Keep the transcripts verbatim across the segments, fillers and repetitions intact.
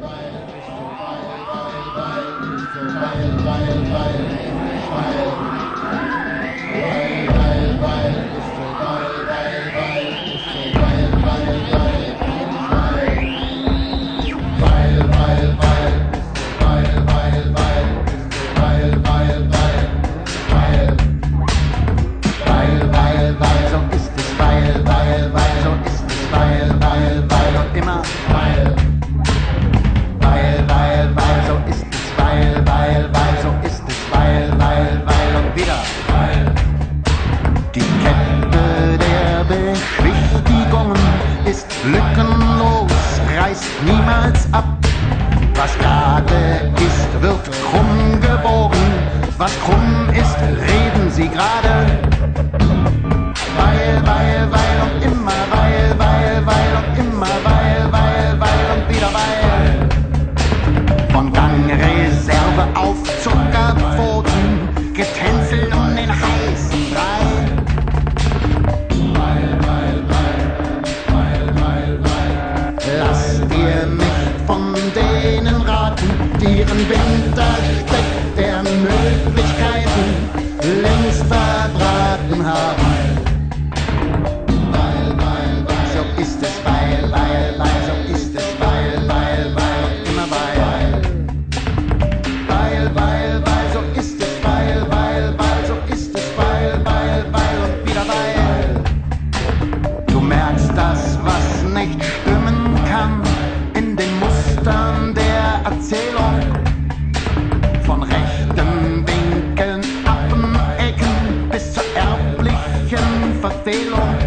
Niemals ab. Was gerade ist, wird krumm gebogen. Was krumm ist, reden sie gerade. Weil, weil, weil und immer weil, weil, weil und immer weil, weil, weil und wieder weil. Von Gangreserve auf Zuckerpfoten, getänzelt um den heißen Brei. Lass dir nicht von denen raten, die ihren Wintersteck der Möglichkeiten längst verbraten haben. Weil, weil, weil, so ist es, weil, weil, weil, so ist es, weil, weil, weil, immer weil. Weil, weil, weil, so ist es, weil, weil, weil, so ist es, weil, weil, weil und wieder weil. Du merkst das, was nicht stimmen kann, in den Mustern der Erzählung. Von rechten Winkeln, Appenecken bis zur erblichen Verfehlung.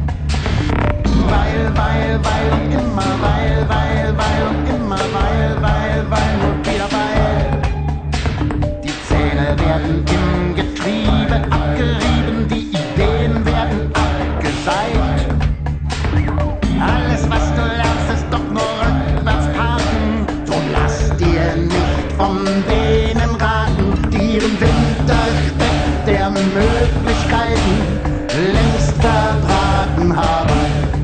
Weil, weil, weil und immer weil, weil, weil und immer weil, weil, weil und wieder weil. Die Zähne werden im Getriebe abgerieben, die Ideen werden abgeseit. Alles, was du lernst, ist doch nur rückwärts parken. So lass dir nicht von denen raten, die ihren Wintersteck der Möglichkeiten längst verbraten haben.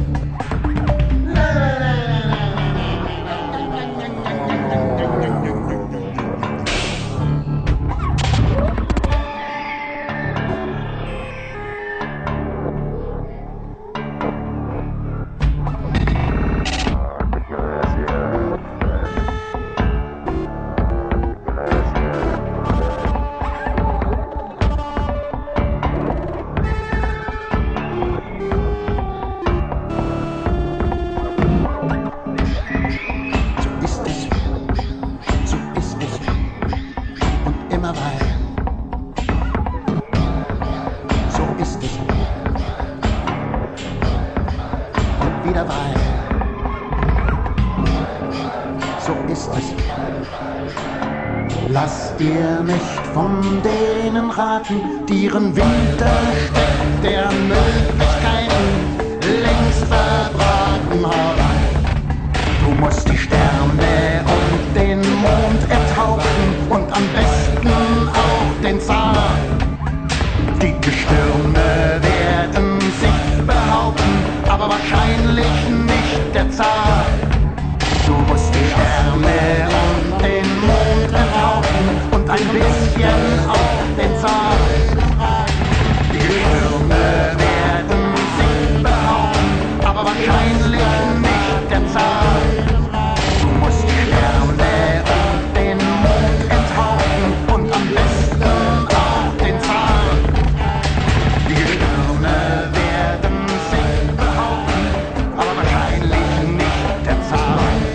Lass dir nicht von denen raten, die ihren Wintersteck der Möglichkeiten längst verbraten haben. Du musst die Sterne und den Mond ertauchen und am besten auch den Zar. Die Gestirne werden sich behaupten, aber wahrscheinlich nicht der Zar. Du musst die Sterne und den Mond ertauchen und ein bisschen auch den Zar. Die Gestirne werden sich behaupten, aber wahrscheinlich nicht der Zar. Du musst die Sterne und den Mond enthauchen und am besten auch den Zar. Die Gestirne werden sich behaupten, aber wahrscheinlich nicht der Zar.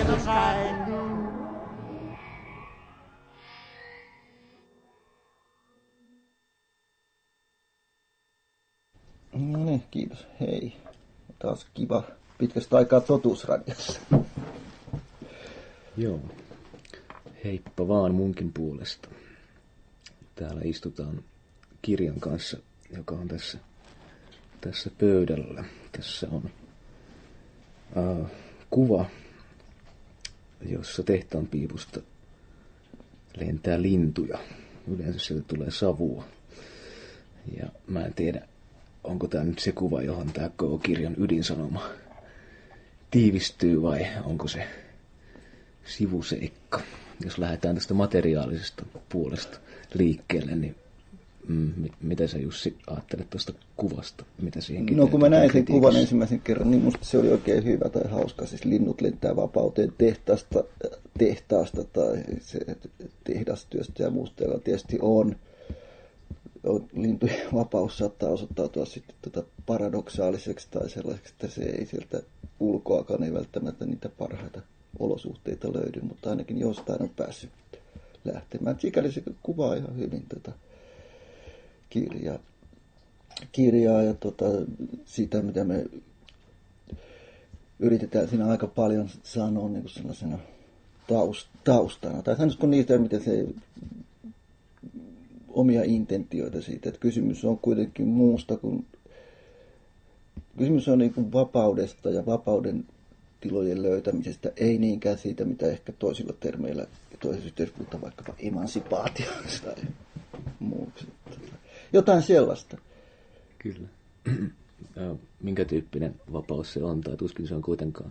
No niin, kiitos. Hei. Taas kiva pitkästä aikaa Totuusradiossa. Joo. Heippa vaan munkin puolesta. Täällä istutaan kirjan kanssa, joka on tässä, tässä pöydällä. Tässä on äh, kuva, jossa tehtaan piipusta lentää lintuja. Yleensä sieltä tulee savua. Ja mä en tiedä, onko tämä nyt se kuva, johon tämä koko kirjan ydinsanoma tiivistyy, vai onko se sivuseikka. Jos lähdetään tästä materiaalisesta puolesta liikkeelle, niin mm, mitä sä Jussi ajattelet tuosta kuvasta? Mitä siihen no kun mä näin sen kuvan ensimmäisen kerran, niin musta se oli oikein hyvä tai hauska. Siis linnut lentää vapauteen tehtaasta, tehtaasta tai se tehdastyöstä ja muusta, joka tietysti on. Lintujen vapaus saattaa osoittautua sitten tuota paradoksaaliseksi tai sellaiseksi, että se ei sieltä ulkoakaan ei välttämättä niitä parhaita olosuhteita löydy, mutta ainakin jostain on päässyt lähtemään. Sikäli se kuvaa ihan hyvin tätä kirjaa, kirjaa ja tota, sitä, mitä me yritetään siinä aika paljon sanoa niin kuin sellaisena taustana. Tai sanoisiko niitä, miten se omia intentioita siitä, että kysymys on kuitenkin muusta kuin, kysymys on niin kuin vapaudesta ja vapauden tilojen löytämisestä, ei niinkään siitä, mitä ehkä toisilla termeillä toisessa yhteiskunta vaikkapa emansipaatio tai muuksi. Jotain sellaista. Kyllä. Minkä tyyppinen vapaus se on, tai tuskin se on kuitenkaan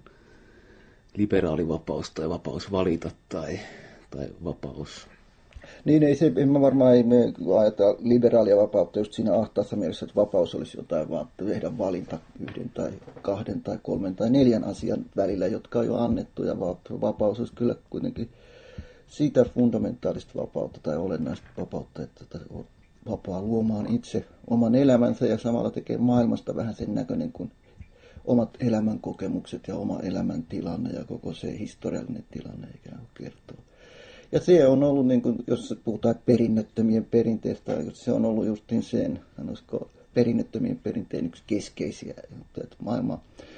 liberaalivapaus tai vapaus valita tai, tai vapaus. Niin, ei se, en mä varmaan ei me ajata liberaalia vapautta just siinä ahtaassa mielessä, että vapaus olisi jotain vaan tehdä valinta yhden tai kahden tai kolmen tai neljän asian välillä, jotka on jo annettu. Ja vapaus olisi kyllä kuitenkin siitä fundamentaalista vapautta tai olennaista vapautta, että on vapaa luomaan itse oman elämänsä ja samalla tekee maailmasta vähän sen näköinen kuin omat elämänkokemukset ja oma elämäntilanne ja koko se historiallinen tilanne ikään kuin kertoo. Ja se on ollut, niin kuin, jos puhutaan perinnöttömien perinteestä, se on ollut justiin sen, sanoisiko, perinnöttömien perinteen yksi keskeisiä. Että maailma,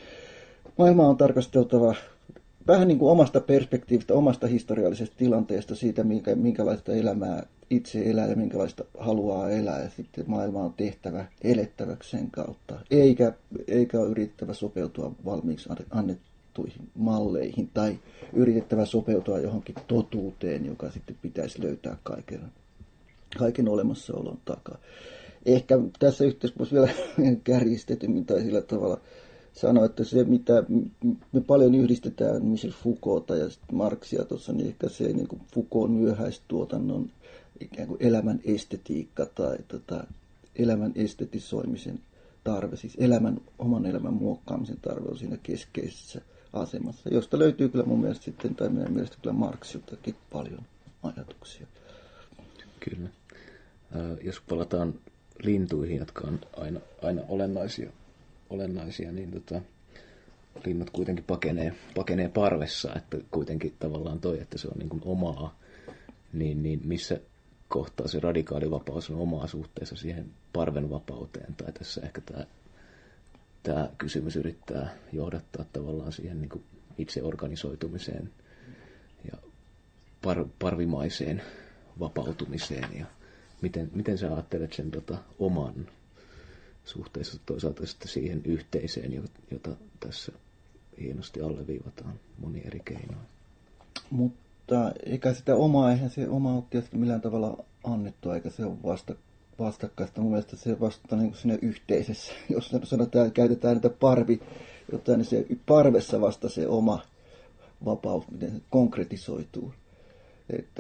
maailma on tarkasteltava vähän niin kuin omasta perspektiivistä, omasta historiallisesta tilanteesta, siitä minkä, minkälaista elämää itse elää ja minkälaista haluaa elää. Ja sitten maailma on tehtävä elettäväksi sen kautta, eikä, eikä ole yritettävä sopeutua valmiiksi annettuihin malleihin tai yritettävä sopeutua johonkin totuuteen, joka sitten pitäisi löytää kaiken, kaiken olemassaolon takaa. Ehkä tässä yhteydessä vielä kärjistetymmin tai sillä tavalla sanoa, että se mitä me paljon yhdistetään Michel Foucaulta ja Marxia tuossa, niin ehkä se niin kuin Foucaultin myöhäistuotannon ikään kuin elämän estetiikka tai tota, elämän estetisoimisen tarve, siis elämän, oman elämän muokkaamisen tarve on siinä keskeisessä asemassa, josta löytyy kyllä mun mielestä sitten, tai meidän mielestä kyllä Marxiltakin paljon ajatuksia. Kyllä. Äh, jos palataan lintuihin, jotka on aina, aina olennaisia, olennaisia, niin tota, linnut kuitenkin pakenee, pakenee parvessa, että kuitenkin tavallaan toi, että se on niin kuin omaa, niin, niin missä kohtaa se radikaalivapaus on omaa suhteessa siihen parven vapauteen, tai tässä ehkä tämä Tämä kysymys yrittää johdattaa tavallaan siihen niin kuin itseorganisoitumiseen ja par, parvimaiseen vapautumiseen. Ja miten, miten sä ajattelet sen tota, oman suhteessa toisaalta sitten siihen yhteiseen, jota tässä hienosti alleviivataan moni eri keinoin? Mutta eikä sitä omaa, eihän se oma ole tietysti millään tavalla annettua, eikä se ole vasta vastakkaista. Mun mielestä se vasta niin kuin siinä yhteisessä, jos sanotaan, että käytetään niitä parvi, jotain, niin se parvessa vasta se oma vapaus, miten se konkretisoituu. Että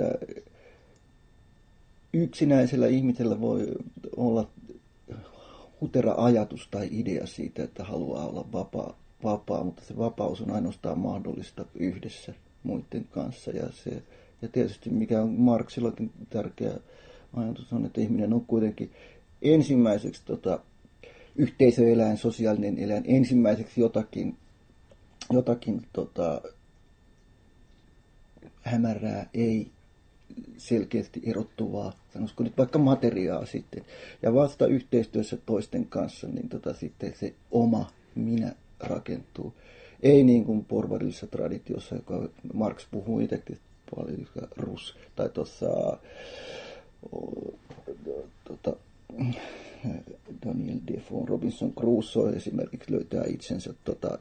yksinäisellä ihmisellä voi olla hutera ajatus tai idea siitä, että haluaa olla vapaa, vapaa, mutta se vapaus on ainoastaan mahdollista yhdessä muiden kanssa. Ja, se, ja tietysti mikä on Marxillakin tärkeä ajatus on, että ihminen on kuitenkin ensimmäiseksi tota, yhteisöeläin, sosiaalinen eläin, ensimmäiseksi jotakin, jotakin tota, hämärää, ei selkeästi erottuvaa, sanoisiko nyt vaikka materiaa sitten. Ja vasta yhteistyössä toisten kanssa, niin tota, sitten se oma minä rakentuu. Ei niin kuin porvarillisessa traditiossa, joka Marx puhuu itsekin paljon, Rus, tai tuossa Tota, Daniel Defoe, Robinson Crusoe esimerkiksi löytää itsensä tota,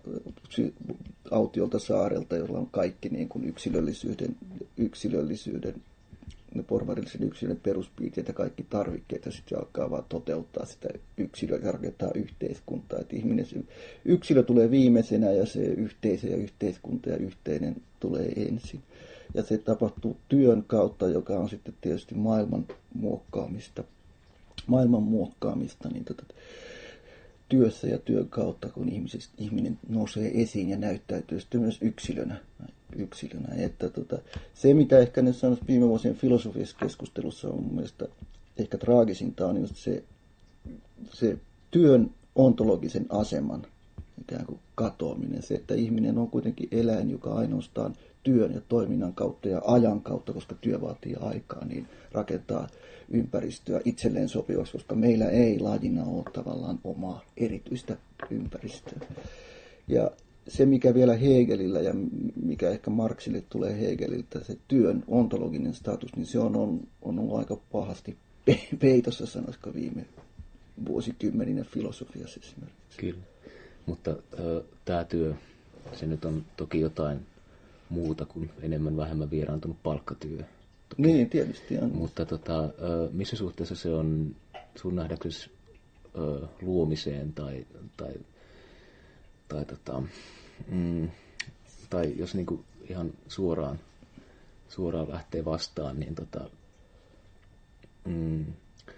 autiolta saarelta, jolla on kaikki niin kuin yksilöllisyyden, yksilöllisyyden ne porvarillisen yksilön peruspiirteet ja kaikki tarvikkeet, ja sitten se alkaa vaan toteuttaa sitä yksilöä ja rakentaa yhteiskuntaa. Et ihminen, se yksilö tulee viimeisenä ja se yhteisö ja yhteiskunta ja yhteinen tulee ensin. Ja se tapahtuu työn kautta, joka on sitten tietysti maailman muokkaamista. Maailman muokkaamista, niin tota, työssä ja työn kautta, kun ihminen nousee esiin ja näyttäytyy sitten myös yksilönä. yksilönä. Että tota, se, mitä ehkä nyt sanoisi viime vuosien filosofisessa keskustelussa on mun mielestä ehkä traagisinta, on just se, se työn ontologisen aseman ikään kuin katoaminen. Se, että ihminen on kuitenkin eläin, joka ainoastaan työn ja toiminnan kautta ja ajan kautta, koska työ vaatii aikaa, niin rakentaa ympäristöä itselleen sopivaksi, koska meillä ei lajina ole tavallaan omaa erityistä ympäristöä. Ja se, mikä vielä Hegelillä ja mikä ehkä Marxille tulee Hegeliltä, se työn ontologinen status, niin se on, on, on ollut aika pahasti peitossa, sanoisiko viime vuosikymmeninä filosofiassa esimerkiksi. Kyllä, mutta äh, tämä työ, se nyt on toki jotain muuta kuin enemmän vähemmän vieraantunut palkkatyö. Toki. Niin, tietysti on. Mutta tota, missä suhteessa se on sun nähdäksesi luomiseen tai, tai, tai, tota, mm, tai jos niinku ihan suoraan, suoraan lähtee vastaan, niin tota, mm,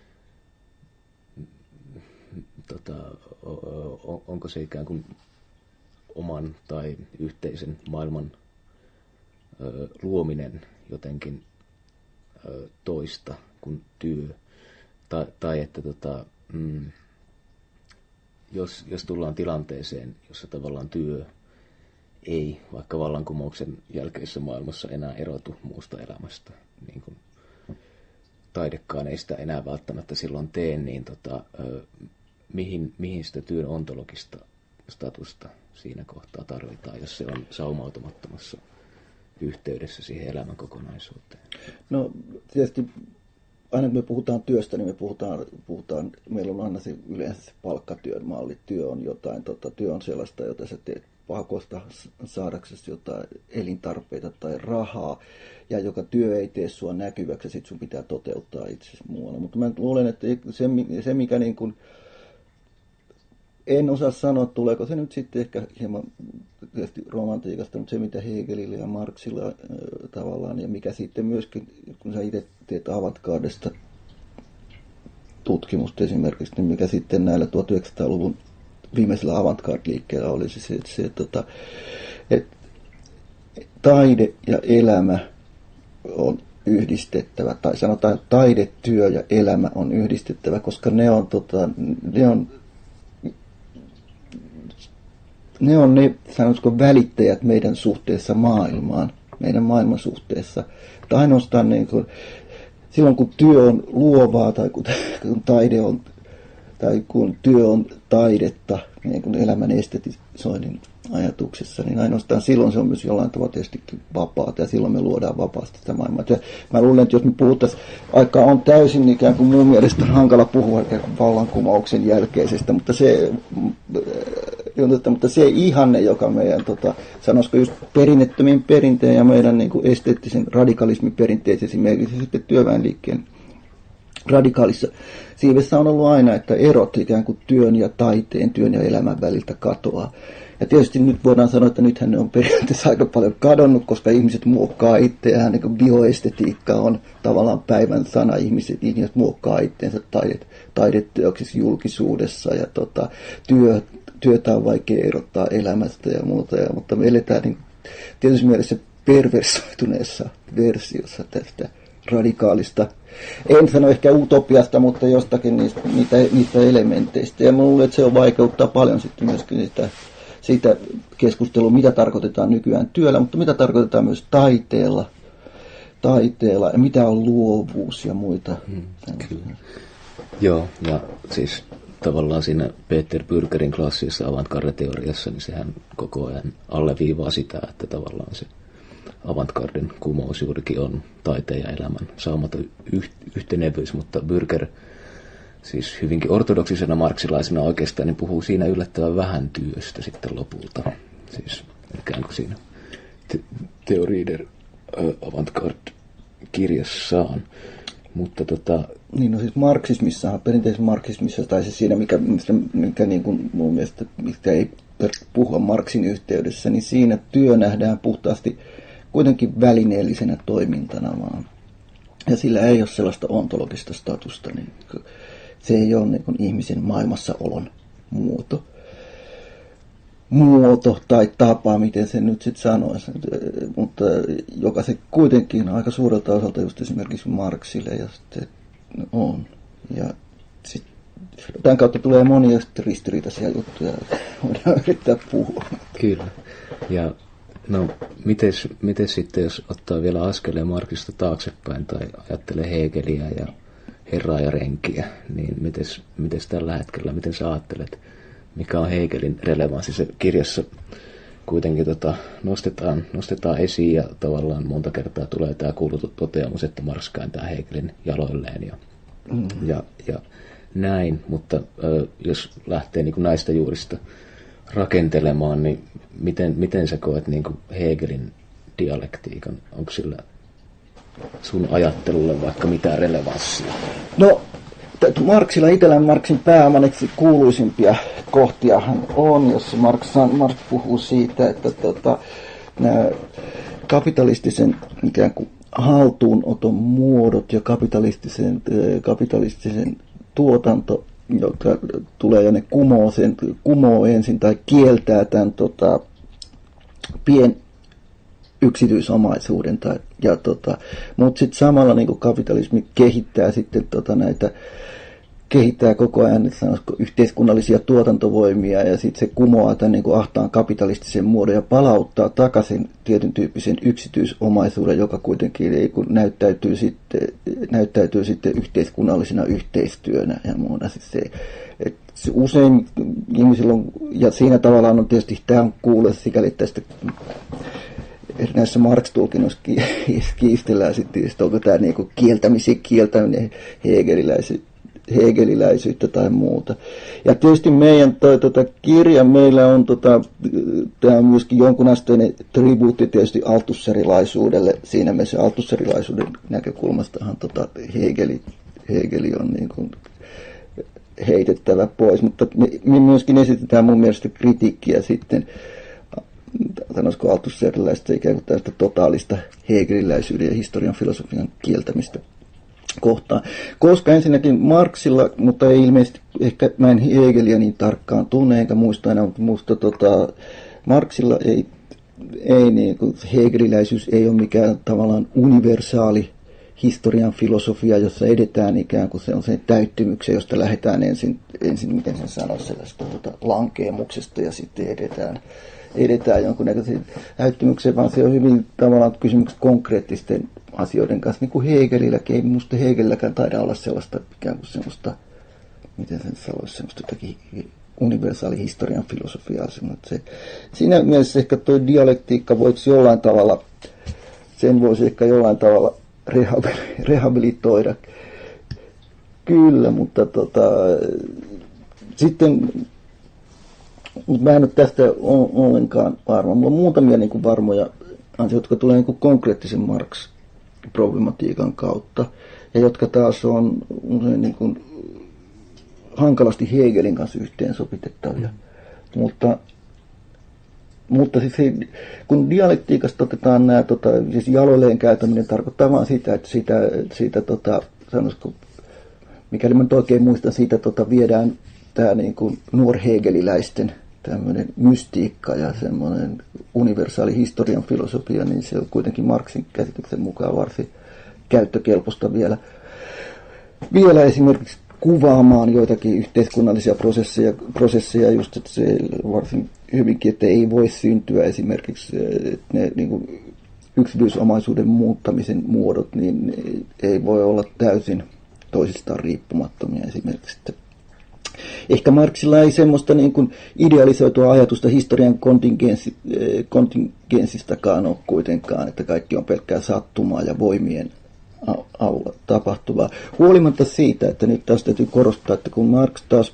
tota, onko se ikään kuin oman tai yhteisen maailman ö, luominen jotenkin ö, toista kuin työ. Tai, tai että tota, mm, jos, jos tullaan tilanteeseen, jossa tavallaan työ ei vaikka vallankumouksen jälkeisessä maailmassa enää erotu muusta elämästä, niin kuin taidekaan ei sitä enää välttämättä silloin tee, niin tota, ö, mihin, mihin sitä työn ontologista statusta siinä kohtaa tarvitaan, jos se on saumautumattomassa yhteydessä siihen elämän kokonaisuuteen? No tietysti aina kun me puhutaan työstä, niin me puhutaan, puhutaan meillä on aina se yleensä se palkkatyön malli. Työ on jotain, tota, työ on sellaista, jota sä teet pakosta saadaksesi jotain elintarpeita tai rahaa, ja joka työ ei tee sua näkyväksi, ja sit sun pitää toteuttaa itsesi muualla. Mutta mä luulen, että se, se mikä niin kuin en osaa sanoa, tuleeko se nyt sitten ehkä hieman tietysti romantiikasta, mutta se mitä Hegelillä ja Marxilla äh, tavallaan, ja mikä sitten myöskin, kun sä itse teet avantgardesta tutkimusta esimerkiksi, niin mikä sitten näillä tuhatyhdeksänsataaluvun viimeisellä avantgard-liikkeellä oli se, että, se, että, että taide ja elämä on yhdistettävä, tai sanotaan, että taide, työ ja elämä on yhdistettävä, koska ne on, tota, ne on Ne on ne, sanoisiko, välittäjät meidän suhteessa maailmaan, meidän maailman suhteessa. Tai ainoastaan niin kuin, silloin kun työ on luovaa tai kun, kun taide on, tai kun työ on taidetta, niin kuin elämän estetisoinnin ajatuksessa, niin ainoastaan silloin se on myös jollain tavalla tietysti vapaata, ja silloin me luodaan vapaasti sitä maailmaa. Ja mä luulen, että jos me puhuttaisiin, aika on täysin ikään kuin mun mielestä hankala puhua vallankumouksen jälkeisestä, mutta se, mutta se ihanne, joka meidän, tota, sanoisiko just perinnettömin perinteen ja meidän niin kuin esteettisen radikalismin perinteessä esimerkiksi sitten työväenliikkeen radikaalissa siivessä on ollut aina, että erot ikään kuin työn ja taiteen, työn ja elämän väliltä katoaa. Ja tietysti nyt voidaan sanoa, että nythän ne on periaatteessa aika paljon kadonnut, koska ihmiset muokkaa itseään, niin kuin bioestetiikka on tavallaan päivän sana, ihmiset, ihmiset muokkaa itseensä taidet, taideteoksissa julkisuudessa, ja tota, työ, työtä on vaikea erottaa elämästä ja muuta, ja, mutta me eletään niin, tietysti mielessä perversoituneessa versiossa tästä radikaalista, en sano ehkä utopiasta, mutta jostakin niistä, niitä, niistä elementeistä, ja mä luulen, että se on vaikeuttaa paljon sitten myöskin sitä siitä keskustelua, mitä tarkoitetaan nykyään työllä, mutta mitä tarkoitetaan myös taiteella, taiteella ja mitä on luovuus ja muita. Hmm, kyllä. Joo, ja siis tavallaan siinä Peter Bürgerin klassisessa avantgarde-teoriassa, niin sehän koko ajan alleviivaa sitä, että tavallaan se avantgarden kumous juurikin on taiteen ja elämän saumaton yhtenevyys, mutta Bürger siis hyvinkin ortodoksisena marksilaisena oikeastaan niin puhuu siinä yllättävän vähän työstä sitten lopulta. Siis ikään kuin siinä te- Theorie der äh, Avantgarde kirjassaan. Mutta tota... Niin no siis marksismissahan, perinteisessä marksismissa, tai siis siinä, mikä, mikä niin kuin mun mielestä, mistä ei puhua Marksin yhteydessä, niin siinä työ nähdään puhtaasti kuitenkin välineellisenä toimintana vaan. Ja sillä ei ole sellaista ontologista statusta, niin se ei ole niin kuin ihmisen maailmassaolon muoto. muoto tai tapa, miten se nyt sitten sanoisi, mutta joka se kuitenkin aika suurelta osalta just esimerkiksi Marksille ja sitten on. Ja sit, tämän kautta tulee monia ristiriitaisia juttuja, voidaan yrittää puhua. Kyllä. Ja no, mites, mites sitten, jos ottaa vielä askeleen Marksista taaksepäin tai ajattelee Hegeliä ja herraa ja renkiä, niin mites, mites tällä hetkellä, miten sä ajattelet, mikä on Hegelin relevanssi? Se kirjassa kuitenkin tota, nostetaan, nostetaan esiin ja tavallaan monta kertaa tulee tämä kuuluttu toteamus, että Marx kääntää Hegelin jaloilleen ja, mm. ja, ja näin. Mutta ö, jos lähtee niin kuin näistä juurista rakentelemaan, niin miten, miten sä koet niin kuin Hegelin dialektiikan? Onko sillä sun ajattelulle vaikka mitään relevanssia? No, Marxilla itsellään Marxin pääomaneksi kuuluisimpia kohtiahan on, jos Marx, Marx puhuu siitä, että tota, nämä kapitalistisen ikään kuin haltuunoton muodot ja kapitalistisen, kapitalistisen tuotanto, joka tulee ja ne kumoo, sen, kumoo ensin tai kieltää tämän tota, pien yksityisomaisuuden. Tai, ja tota, mutta sitten samalla niin kuin kapitalismi kehittää sitten tota, näitä kehittää koko ajan sanoisiko, yhteiskunnallisia tuotantovoimia ja sitten se kumoaa tämän niin kuin ahtaan kapitalistisen muodon ja palauttaa takaisin tietyn tyyppisen yksityisomaisuuden, joka kuitenkin ei, kun näyttäytyy, sitten, näyttäytyy sitten yhteiskunnallisena yhteistyönä ja muuta. Siis se, se usein ihmisillä on, ja siinä tavallaan on tietysti, tämä on kuule sikäli tästä näissä Marx-tulkinnoissa kiistellään sitten, että onko tämä niin kuin kieltämisen kieltäminen hegeliläisyyttä. hegeliläisyyttä tai muuta. Ja tietysti meidän toi, tota, kirja, meillä on, tota, tämä on myöskin jonkunasteinen tribuutti tietysti altusserilaisuudelle. Siinä mielessä altusserilaisuuden näkökulmastahan tota, Hegeli, Hegeli on niin kuin heitettävä pois, mutta me, me myöskin esitetään mun mielestä kritiikkiä sitten, sanoisiko altusserilaista ikään kuin tästä totaalista hegeliläisyyden ja historian filosofian kieltämistä kohtaan. Koska ensinnäkin Marxilla, mutta ei ilmeisesti, ehkä mä en Hegeliä niin tarkkaan tunne, enkä muista aina, mutta musta tota, Marxilla ei, ei niin kuin, hegeliläisyys ei ole mikään tavallaan universaali historian filosofia, jossa edetään ikään kuin se on sen täyttymyksen, josta lähdetään ensin, ensin miten sen sanoisi, sellaista tota, lankeemuksesta ja sitten edetään, edetään jonkunnäköisen täyttymykseen, vaan se on hyvin tavallaan kysymykset konkreettisten asioiden kanssa, niin kuin Hegelilläkin. Ei minusta Hegelilläkään taida olla sellaista ikään kuin semmoista, miten sen sanoisi, semmoista jotakin universaali historian filosofiaa. Se, siinä mielessä ehkä tuo dialektiikka voisi jollain tavalla, sen voisi ehkä jollain tavalla rehabilitoida. Kyllä, mutta tota, sitten mutta mä en ole tästä ollenkaan varma. Mulla on muutamia niin kuin varmoja asioita, jotka tulee niin kuin konkreettisen Marx-problematiikan kautta, ja jotka taas on usein niin kuin hankalasti Hegelin kanssa yhteensopitettavia. Mm. Mutta, mutta siis he, kun dialektiikasta otetaan nämä, tota, siis jaloilleen käytäminen tarkoittaa vaan sitä, että siitä, siitä tota, sanoisiko, mikäli mä nyt oikein muistan, siitä tota, viedään tämä niin kuin nuorhegeliläisten tämmöinen mystiikka ja semmoinen universaali historian filosofia, niin se on kuitenkin Marxin käsityksen mukaan varsin käyttökelpoista vielä, vielä esimerkiksi kuvaamaan joitakin yhteiskunnallisia prosesseja, prosesseja just, että se varsin hyvinkin, että ei voi syntyä esimerkiksi ne niin kuin yksityisomaisuuden muuttamisen muodot, niin ei voi olla täysin toisistaan riippumattomia esimerkiksi. Ehkä Marxilla ei semmoista niin kuin idealisoitua ajatusta historian kontingenssi, kontingenssistakaan ole kuitenkaan, että kaikki on pelkkää sattumaa ja voimien avulla tapahtuvaa. Huolimatta siitä, että nyt taas täytyy korostaa, että kun Marx taas,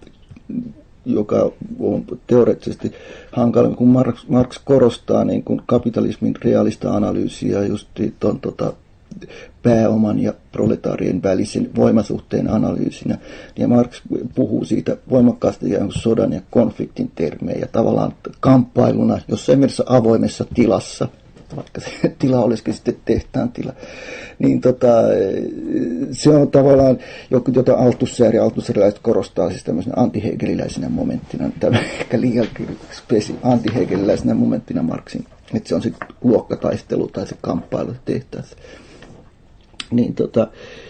joka on teoreettisesti hankala, kun Marx, Marx korostaa niin kuin kapitalismin realista analyysiä just ton, tota, pääoman ja proletaarien välisen voimasuhteen analyysinä. Ja Marx puhuu siitä voimakkaasti sodan ja konfliktin termejä tavallaan kamppailuna jossain mielessä avoimessa tilassa, vaikka se tila olisikin sitten tehtaan tila, niin tota, se on tavallaan, jota Althusser ja althusserilaiset korostaa siis tämmöisenä antihegeliläisenä momenttina, tämä ehkä liian spesi, antihegeliläisenä momenttina Marxin, että se on se luokkataistelu tai se kamppailu tehtäessä. Niin tota,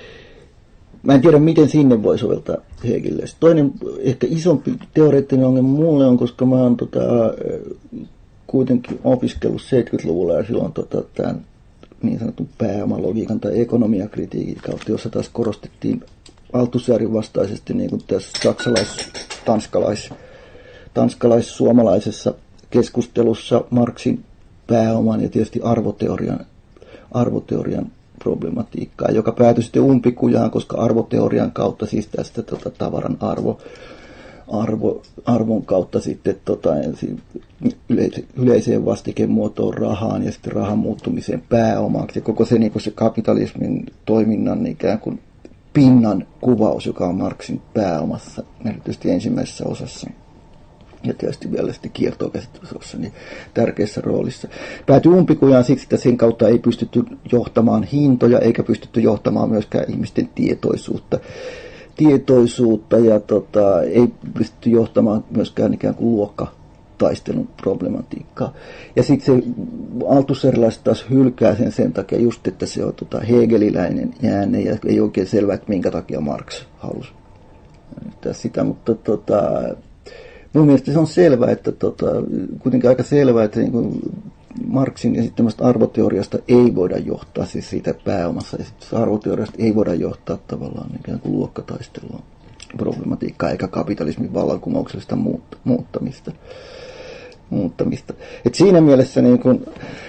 mä en tiedä, miten sinne voi soveltaa Hegeliläistä. Toinen ehkä isompi teoreettinen ongelma mulle on, koska mä oon tota, kuitenkin opiskellut seitsemänkymmentäluvulla ja silloin tota, tämän niin sanotun pääomalogiikan tai ekonomiakritiikin kautta, jossa taas korostettiin Althusserin vastaisesti niin kuin tässä saksalais-tanskalais, tanskalais-suomalaisessa keskustelussa Marxin pääoman ja tietysti arvoteorian, arvoteorian problematiikkaa, joka päätyi sitten umpikujaan, koska arvoteorian kautta, siis tästä tota, tavaran arvo, arvo, arvon kautta sitten tota, yleise, yleiseen vastikemuotoon rahaan ja sitten rahan muuttumiseen pääomaksi. Ja koko se, niin kuin se kapitalismin toiminnan ikään kuin pinnan kuvaus, joka on Marxin pääomassa, erityisesti ensimmäisessä osassa. Ja tietysti vielä sitten kiertokäsittelyssä niin tärkeässä roolissa. Päätyi umpikujaan siksi, että sen kautta ei pystytty johtamaan hintoja, eikä pystytty johtamaan myöskään ihmisten tietoisuutta. Tietoisuutta ja tota, ei pystytty johtamaan myöskään ikään kuin luokkataistelun problematiikkaa. Ja sitten se althusserilaiset taas hylkää sen sen takia just, että se on tota, hegeliläinen jäänne ja ei oikein selvää, että minkä takia Marx halusi sitä, mutta tota, mun mielestä se on selvää, että tota, kuitenkin aika selvää, että niin kuin Marxin esittämästä arvoteoriasta ei voida johtaa, siis siitä pääomassa esittämästä arvoteoriasta ei voida johtaa tavallaan ikään kuin luokkataistelua problematiikkaa eikä kapitalismin vallankumouksellista muut, muuttamista. muuttamista. Et siinä mielessä niin kuin,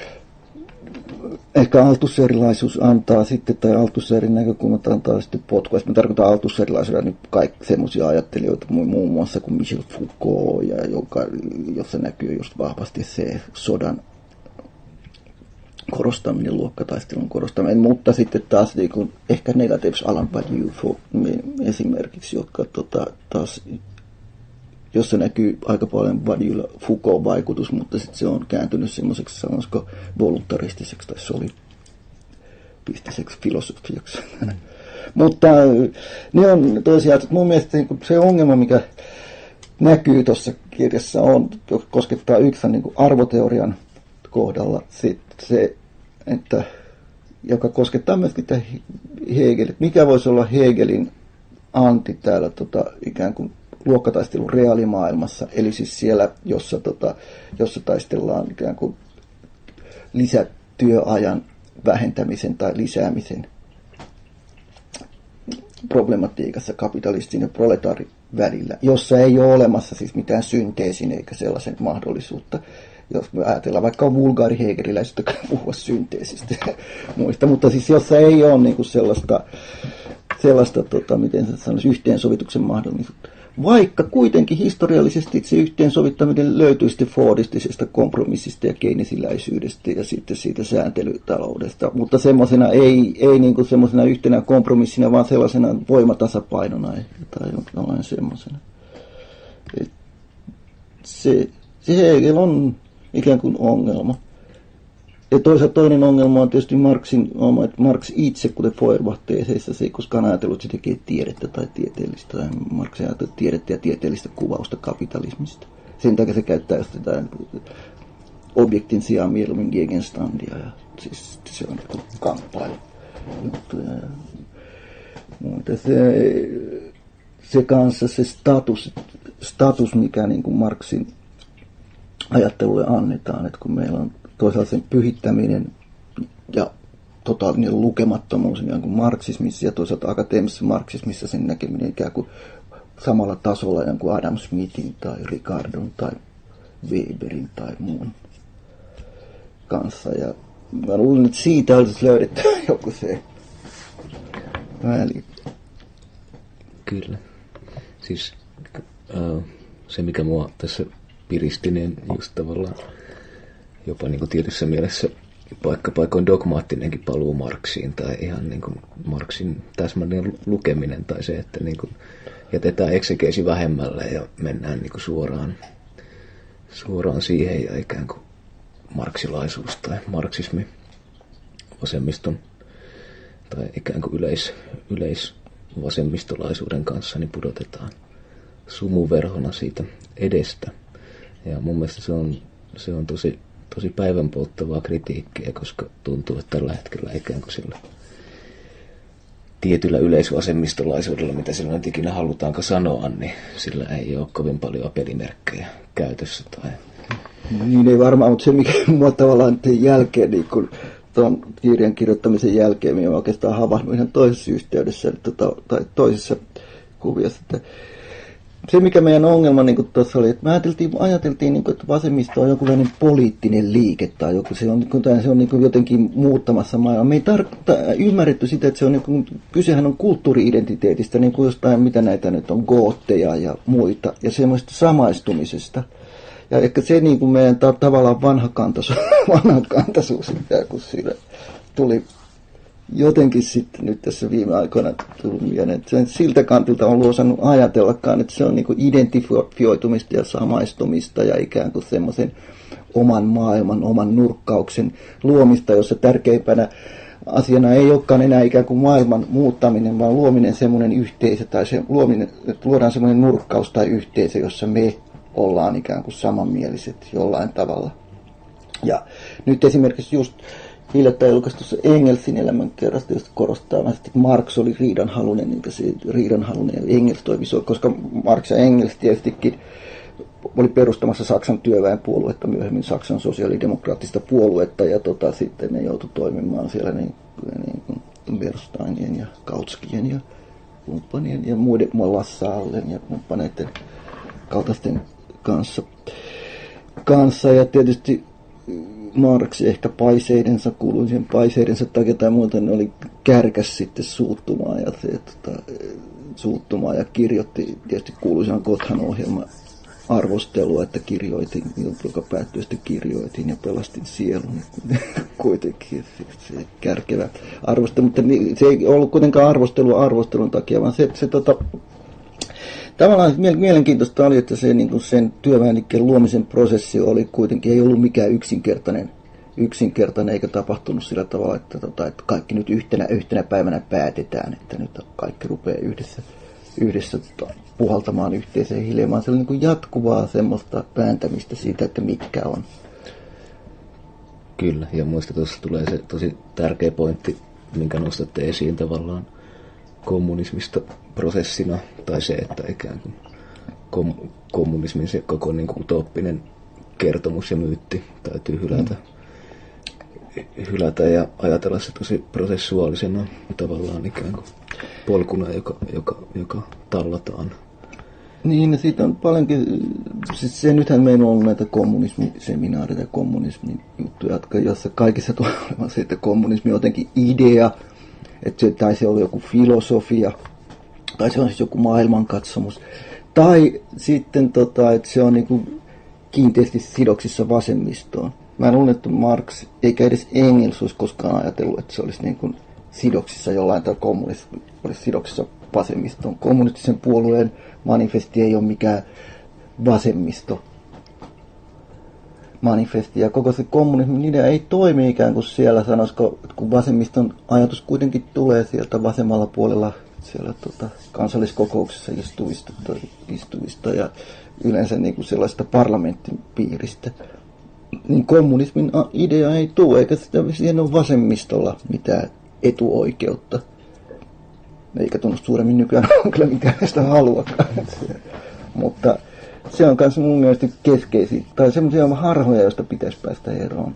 ehkä althuserilaisuus antaa sitten, tai althusserin näkökulmat antaa sitten potkua. Mä tarkoitan althuserilaisuudella nyt kaikki semmoisia ajattelijoita, muun muassa kuin Michel Foucault, ja joka, jossa näkyy just vahvasti se sodan korostaminen, luokkataistelun korostaminen, mutta sitten taas niin kuin, ehkä negatiivisesti Alain Badiou esimerkiksi, jotka tota, taas, jossa näkyy aika paljon Badioulla Foucault-vaikutus, mutta sitten se on kääntynyt semmoiseksi, sanoisiko, voluntaristiseksi tai solipistiseksi filosofiaksi. Mutta ne on toisiaan, mun mielestä se ongelma, mikä näkyy tuossa kirjassa on, koskettaa yksi niin kuin arvoteorian kohdalla sitten se, että, joka koskettaa myöskin tämä Hegel, mikä voisi olla Hegelin anti täällä tota, ikään kuin luokkataistelun reaalimaailmassa, eli siis siellä, jossa, tota, jossa taistellaan ikään kuin lisätyöajan vähentämisen tai lisäämisen problematiikassa kapitalistin ja proletaarin välillä, jossa ei ole olemassa siis mitään synteesin eikä sellaisen mahdollisuutta. Jos me ajatellaan vaikka vulgaari hegeliläisyyttä puhua synteesistä muista, mutta siis jossa ei ole niin kuin sellaista, sellaista tota, miten se sanoisi, yhteensovituksen mahdollisuutta. Vaikka kuitenkin historiallisesti se yhteensovittaminen löytyy sitten fordistisesta kompromissista ja keynesiläisyydestä ja sitten siitä sääntelytaloudesta, mutta semmoisena ei, ei niin kuin semmoisena yhtenä kompromissina, vaan sellaisena voimatasapainona tai jollain semmoisena. Se, se Hegel on ikään kuin ongelma. Ja toisaalta toinen ongelma on tietysti Marxin oma, että Marx itse, kuten Feuerbach-teeseissä, se ei koskaan ajatellut, että se tekee tiedettä tai tieteellistä. Tai Marx ajatellut tiedettä ja tieteellistä kuvausta kapitalismista. Sen takia se käyttää jotain objektin sijaan mieluummin Gegenstandia. Ja siis se on kamppailu. Mutta se, se kanssa se status, status mikä niin kuin Marxin ajattelulle annetaan, että kun meillä on toisaalta sen pyhittäminen ja totaalinen lukemattomuus ikään kuin marksismissa ja toisaalta akateemisessa marksismissa sen näkeminen ikään kuin samalla tasolla jonkun Adam Smithin tai Ricardon tai Weberin tai muun kanssa. Ja mä luulen, että siitä olisi löydetty joku se väli. Kyllä. Siis äh, se, mikä mua tässä piristi, niin just tavallaan jopa niin kuin tietyssä mielessä paikka paikoin dogmaattinenkin paluu Marksiin tai ihan niin kuin Marksin täsmällinen lukeminen tai se, että niin kuin jätetään eksegeesi vähemmälle ja mennään niin kuin suoraan, suoraan siihen ja ikään kuin marksilaisuus tai marksismi vasemmiston tai ikään kuin yleis, yleisvasemmistolaisuuden kanssa niin pudotetaan sumuverhona siitä edestä. Ja mun mielestä se on, se on tosi, tosi päivänpolttavaa kritiikkiä, koska tuntuu, että tällä hetkellä ikään kuin sillä tietyllä yleisvasemmistolaisuudella, mitä sillä nyt ikinä halutaanko sanoa, niin sillä ei ole kovin paljon pelimerkkejä käytössä. Tai... Niin ei varmaan, mutta se mikä mua tavallaan jälkeen, niin kun tuon kirjan kirjoittamisen jälkeen, minä oikeastaan havahduin ihan toisessa yhteydessä tai toisessa kuviossa, että se, mikä meidän ongelma niin tuossa oli, että me ajateltiin, ajateltiin niin kuin, että vasemmisto on jonkunlainen poliittinen liike tai joku, se on, se on niin kuin jotenkin muuttamassa maailmaa. Me ei tar- ymmärretty sitä, että se on, niin kuin, kysehän on kulttuuri-identiteetistä, niin kuin jostain, mitä näitä nyt on, gootteja ja muita, ja semmoista samaistumisesta. Ja ehkä se niin kuin meidän ta- tavallaan vanhakantaisuus, vanhakantaisuus kun siinä tuli jotenkin sitten nyt tässä viime aikoina tullut mieleen, että sen siltä kantilta on osannut ajatellakaan, että se on niin kuin identifioitumista ja samaistumista ja ikään kuin semmoisen oman maailman, oman nurkkauksen luomista, jossa tärkeimpänä asiana ei olekaan enää ikään kuin maailman muuttaminen, vaan luominen semmoinen yhteisö tai se luominen, että luodaan semmoinen nurkkaus tai yhteisö, jossa me ollaan ikään kuin samanmieliset jollain tavalla. Ja nyt esimerkiksi just hiljattain julkaistussa Engelsin elämänkerrasta, josta korostaa, että Marx oli riidanhalunen, niin se riidanhalunen ja Engels toimi, koska Marx ja Engels tietystikin oli perustamassa Saksan työväenpuoluetta, myöhemmin Saksan sosiaalidemokraattista puoluetta, ja tota, sitten ne joutui toimimaan siellä niin, niin Bernsteinien ja Kautskien ja kumppanien ja muiden Lassaallen ja kumppaneiden kaltaisten kanssa. kanssa ja tietysti Marx ehkä paiseidensa, kuuluisien paiseidensa takia tai muuta, ne oli kärkäs sitten suuttumaan ja, se, tota, suuttumaan ja kirjoitti tietysti kuuluisan Gothan-ohjelman arvostelua, että kirjoitin, joka päättyi sitten kirjoitin ja pelastin sielun kuitenkin se, se kärkevä arvostelu, mutta se ei ollut kuitenkaan arvostelua arvostelun takia, vaan se, se tota, tavallaan mielenkiintoista oli, että se, niin kuin sen työväenliikkeen luomisen prosessi oli kuitenkin, ei ollut mikään yksinkertainen, yksinkertainen eikä tapahtunut sillä tavalla, että, tota, että kaikki nyt yhtenä, yhtenä päivänä päätetään, että nyt kaikki rupeaa yhdessä, yhdessä puhaltamaan yhteiseen hiljaamaan. Se oli niin kuin jatkuvaa semmoista vääntämistä siitä, että mitkä on. Kyllä, ja muista tuossa tulee se tosi tärkeä pointti, minkä nostatte esiin tavallaan kommunismista prosessina, tai se, että ikään kuin kom- kommunismin se koko niin kuin utooppinen kertomus ja myytti täytyy hylätä, mm. hylätä ja ajatella se tosi prosessuaalisena tavallaan ikään kuin polkuna, joka, joka, joka tallataan. Niin, siitä on paljonkin, siis se nythän meillä on ollut näitä kommunismiseminaareita ja kommunismin juttuja, jossa kaikissa tulee olemaan se, että kommunismi on jotenkin idea, että se, tai se oli joku filosofia, tai se on siis joku maailmankatsomus, tai sitten, tota, että se on niin kuin kiinteästi sidoksissa vasemmistoon. Mä luulen, että Marx eikä edes Engels olisi koskaan ajatellut, että se olisi niin kuin sidoksissa jollain tai kommunismi olisi sidoksissa vasemmistoon. Kommunistisen puolueen manifesti ei ole mikään vasemmisto manifesti, ja koko se kommunismin idea ei toimi ikään kuin siellä, sanoisiko, kun vasemmiston ajatus kuitenkin tulee sieltä vasemmalla puolella siellä tota, kansalliskokouksessa istuvista, istuvista ja yleensä niin kuin sellaista parlamentin piiristä, niin kommunismin idea ei tule, eikä sitä, siihen ole vasemmistolla mitään etuoikeutta. Eikä tunnu suuremmin nykyään kyllä mitään sitä haluakaan. Mutta se on myös mun mielestä keskeisiä, tai semmoisia harhoja, joista pitäisi päästä eroon,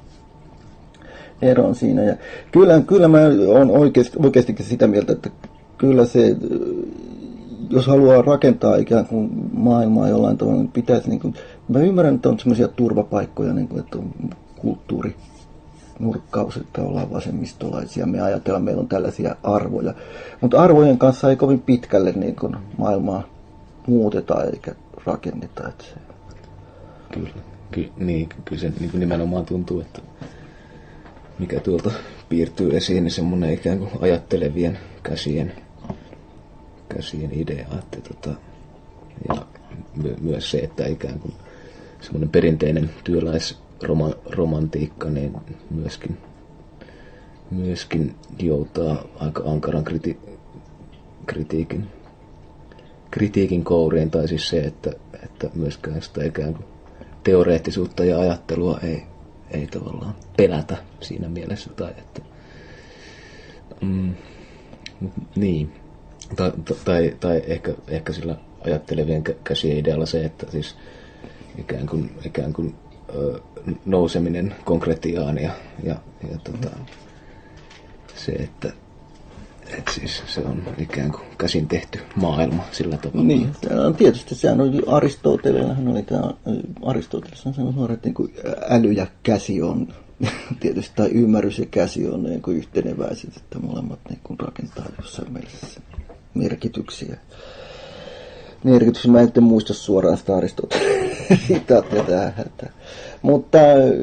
eroon siinä. Ja kyllä, kyllä mä oon oikeasti, oikeastikin sitä mieltä, että kyllä se, jos haluaa rakentaa ikään kuin maailmaa jollain tavalla, niin pitäisi, niin kuin, mä ymmärrän, että on semmoisia turvapaikkoja, niin kuin, että on kulttuuri, nurkkaus, että ollaan vasemmistolaisia, me ajatellaan, meillä on tällaisia arvoja. Mutta arvojen kanssa ei kovin pitkälle niin kuin maailmaa muuteta eikä rakenneta. Että se... Kyllä, Ky- niin, kyllä se niin kuin nimenomaan tuntuu, että mikä tuolta piirtyy esiin, niin semmoinen ikään kuin ajattelevien käsien, käsien idea. Että tota, ja my, myös se, että ikään kuin semmoinen perinteinen työläisromantiikka niin myöskin, myöskin joutaa aika ankaran kriti, kritiikin, kritiikin kouriin. Tai siis se, että, että myöskään sitä ikään kuin teoreettisuutta ja ajattelua ei, ei tavallaan pelätä siinä mielessä. Tai, että, mm, niin. Tai, tai, tai ehkä, ehkä sillä ajattelevien käsien idealla se, että siis ikään kuin, ikään kuin ö, nouseminen konkretiaan ja, ja, ja tota, se, että et siis se on ikään kuin käsin tehty maailma sillä tavalla. Niin, tietysti sehän on Aristotelellahan oli tämä, Aristoteles on sanonut, että niin kuin äly ja käsi on tietysti, tai ymmärrys ja käsi on niin kuin yhteneväiset, että molemmat niin kuin rakentaa jossain mielessä merkityksiä. Merkityksiä, mä en nyt muista suoraan sitä Aristoteleen sitaattia tähän. Mutta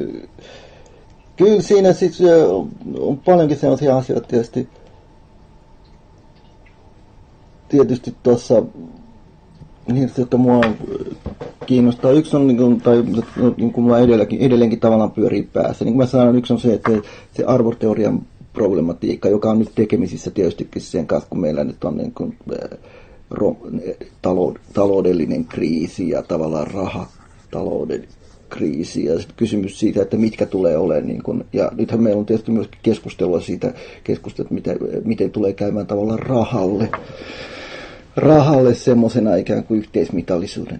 kyllä siinä siis on paljonkin sellaisia asioita tietysti, tietysti tuossa, niin, jotka mua kiinnostaa. Yksi on, niin kuin, tai niin kuin mulla edelleenkin, edelleenkin tavallaan pyörii päässä. Niin kuin mä sanon, yksi on se, että se arvoteorian problematiikka, joka on nyt tekemisissä tietystikin sen kanssa, kun meillä nyt on niin kuin, ro, talou, taloudellinen kriisi ja tavallaan rahatalouden kriisi. Ja sitten kysymys siitä, että mitkä tulee olemaan. Niin kuin, ja nythän meillä on tietysti myös keskustelua siitä, keskustelua, miten, miten tulee käymään tavallaan rahalle. rahalle semmoisena ikään kuin yhteismitallisuuden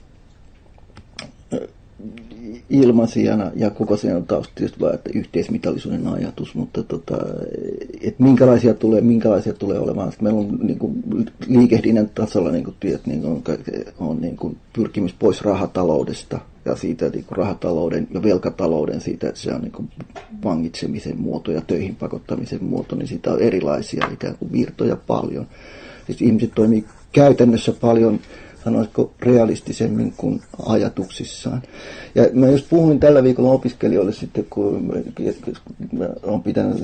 ilmaisijana, ja koko sen on taustalla tietysti vaan, että yhteismitallisuuden ajatus, mutta tota, että minkälaisia tulee, minkälaisia tulee olemaan. Sitten meillä on niin kuin liikehdinnän tasolla niin kuin työt, niin on, on niin kuin pyrkimys pois rahataloudesta ja siitä niin kuin rahatalouden ja velkatalouden siitä, että se on niin kuin vangitsemisen muoto ja töihin pakottamisen muoto, niin siitä on erilaisia ikään kuin virtoja paljon. Siis ihmiset toimii käytännössä paljon, sanoisiko, realistisemmin kuin ajatuksissaan. Ja mä just puhuin tällä viikolla opiskelijoille sitten, kun mä olen pitänyt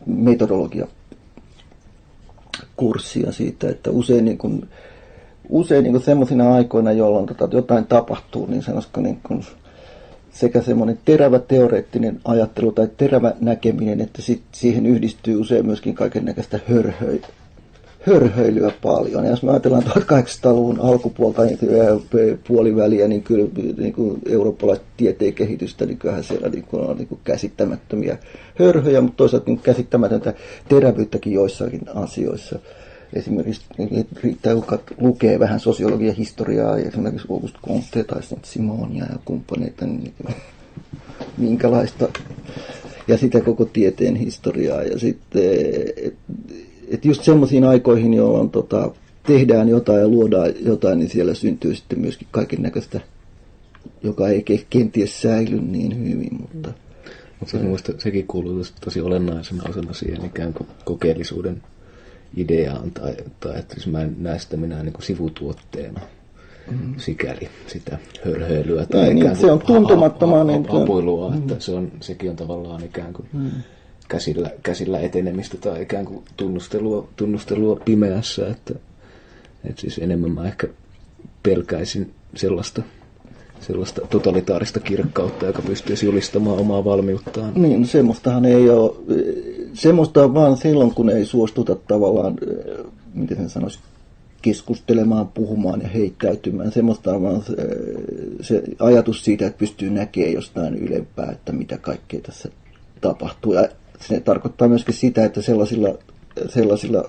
metodologia-kurssia siitä, että usein, niin kuin, usein niin kuin semmoisina aikoina, jolloin tota, jotain tapahtuu, niin sanoisiko niin kuin sekä semmoinen terävä teoreettinen ajattelu tai terävä näkeminen, että sit siihen yhdistyy usein myöskin kaikennäköistä hörhöä. hörhöilyä paljon. Ja jos me ajatellaan tuhatkahdeksansataaluvun alkupuolta ja puoliväliä, niin kyllä niin kuin eurooppalaista tieteen kehitystä, niin kyllähän siellä niin kuin on niin kuin käsittämättömiä hörhöjä, mutta toisaalta niin käsittämätöntä terävyyttäkin joissakin asioissa. Esimerkiksi niin riittää, kun lukee vähän sosiologian historiaa, ja esimerkiksi Auguste Comte tai Simonia ja kumppaneita, niin minkälaista, ja sitä koko tieteen historiaa. Ja sitten että just semmoisiin aikoihin, jolloin tota, tehdään jotain ja luodaan jotain, niin siellä syntyy sitten myöskin kaiken näköistä, joka ei kenties säily niin hyvin. Mutta Mutta se, sekin kuuluu tosi olennaisena osana siihen ikään kuin kokeellisuuden ideaan, tai, tai että siis mä en näe sitä minä niin kuin sivutuotteena mm. sikäli sitä hörhöilyä tai niin, ikään kuin se on tuntemattomaa niin apuilua, mm. että se on, sekin on tavallaan ikään kuin mm. käsillä, käsillä etenemistä tai ikään kuin tunnustelua, tunnustelua pimeässä, että, että siis enemmän mä ehkä pelkäisin sellaista, sellaista totalitaarista kirkkautta, joka pystyisi julistamaan omaa valmiuttaan. Niin, semmoistahan ei ole, semmoista on vaan silloin, kun ei suostuta tavallaan, miten sen sanoisi, keskustelemaan, puhumaan ja heittäytymään. Semmoista on vaan se, se ajatus siitä, että pystyy näkemään jostain ylempää, että mitä kaikkea tässä tapahtuu. Ja se tarkoittaa myöskin sitä, että sellaisilla, sellaisilla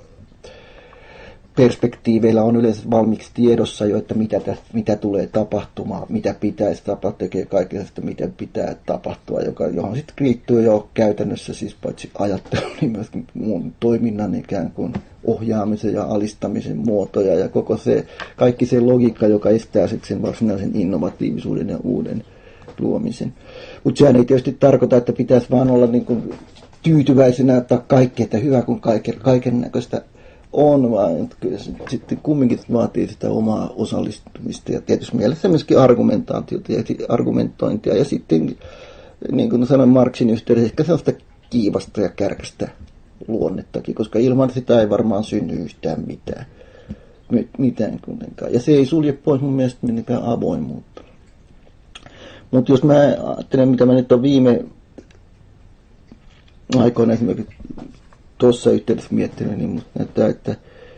perspektiiveillä on yleensä valmiiksi tiedossa jo, että mitä, tästä, mitä tulee tapahtumaan, mitä pitäisi tapahtua, tekee kaikesta, mitä pitää tapahtua, joka, johon sitten liittyy jo käytännössä siis paitsi ajattelu, niin myöskin muun toiminnan ikään kuin ohjaamisen ja alistamisen muotoja ja koko se, kaikki se logiikka, joka estää sitten sen varsinaisen innovatiivisuuden ja uuden luomisen. Mutta sehän ei tietysti tarkoita, että pitäisi vaan olla niin kuin tyytyväisenä ottaa kaikki, että hyvä kun kaiken, kaiken näköistä on, vaan kyllä sitten kumminkin vaatii sitä omaa osallistumista ja tietysti mielessä myöskin argumentaatiota ja argumentointia ja sitten, niin kuin sanoin Marxin yhteydessä, ehkä sellaista kiivasta ja kärkästä luonnettakin, koska ilman sitä ei varmaan synny yhtään mitään. mitään kuitenkaan. Ja se ei sulje pois mun mielestä minnekään avoimuutta. Mutta jos mä ajattelen, mitä mä nyt on viime aikoina esimerkiksi tuossa yhteydessä miettinyt, niin musta näyttää, että,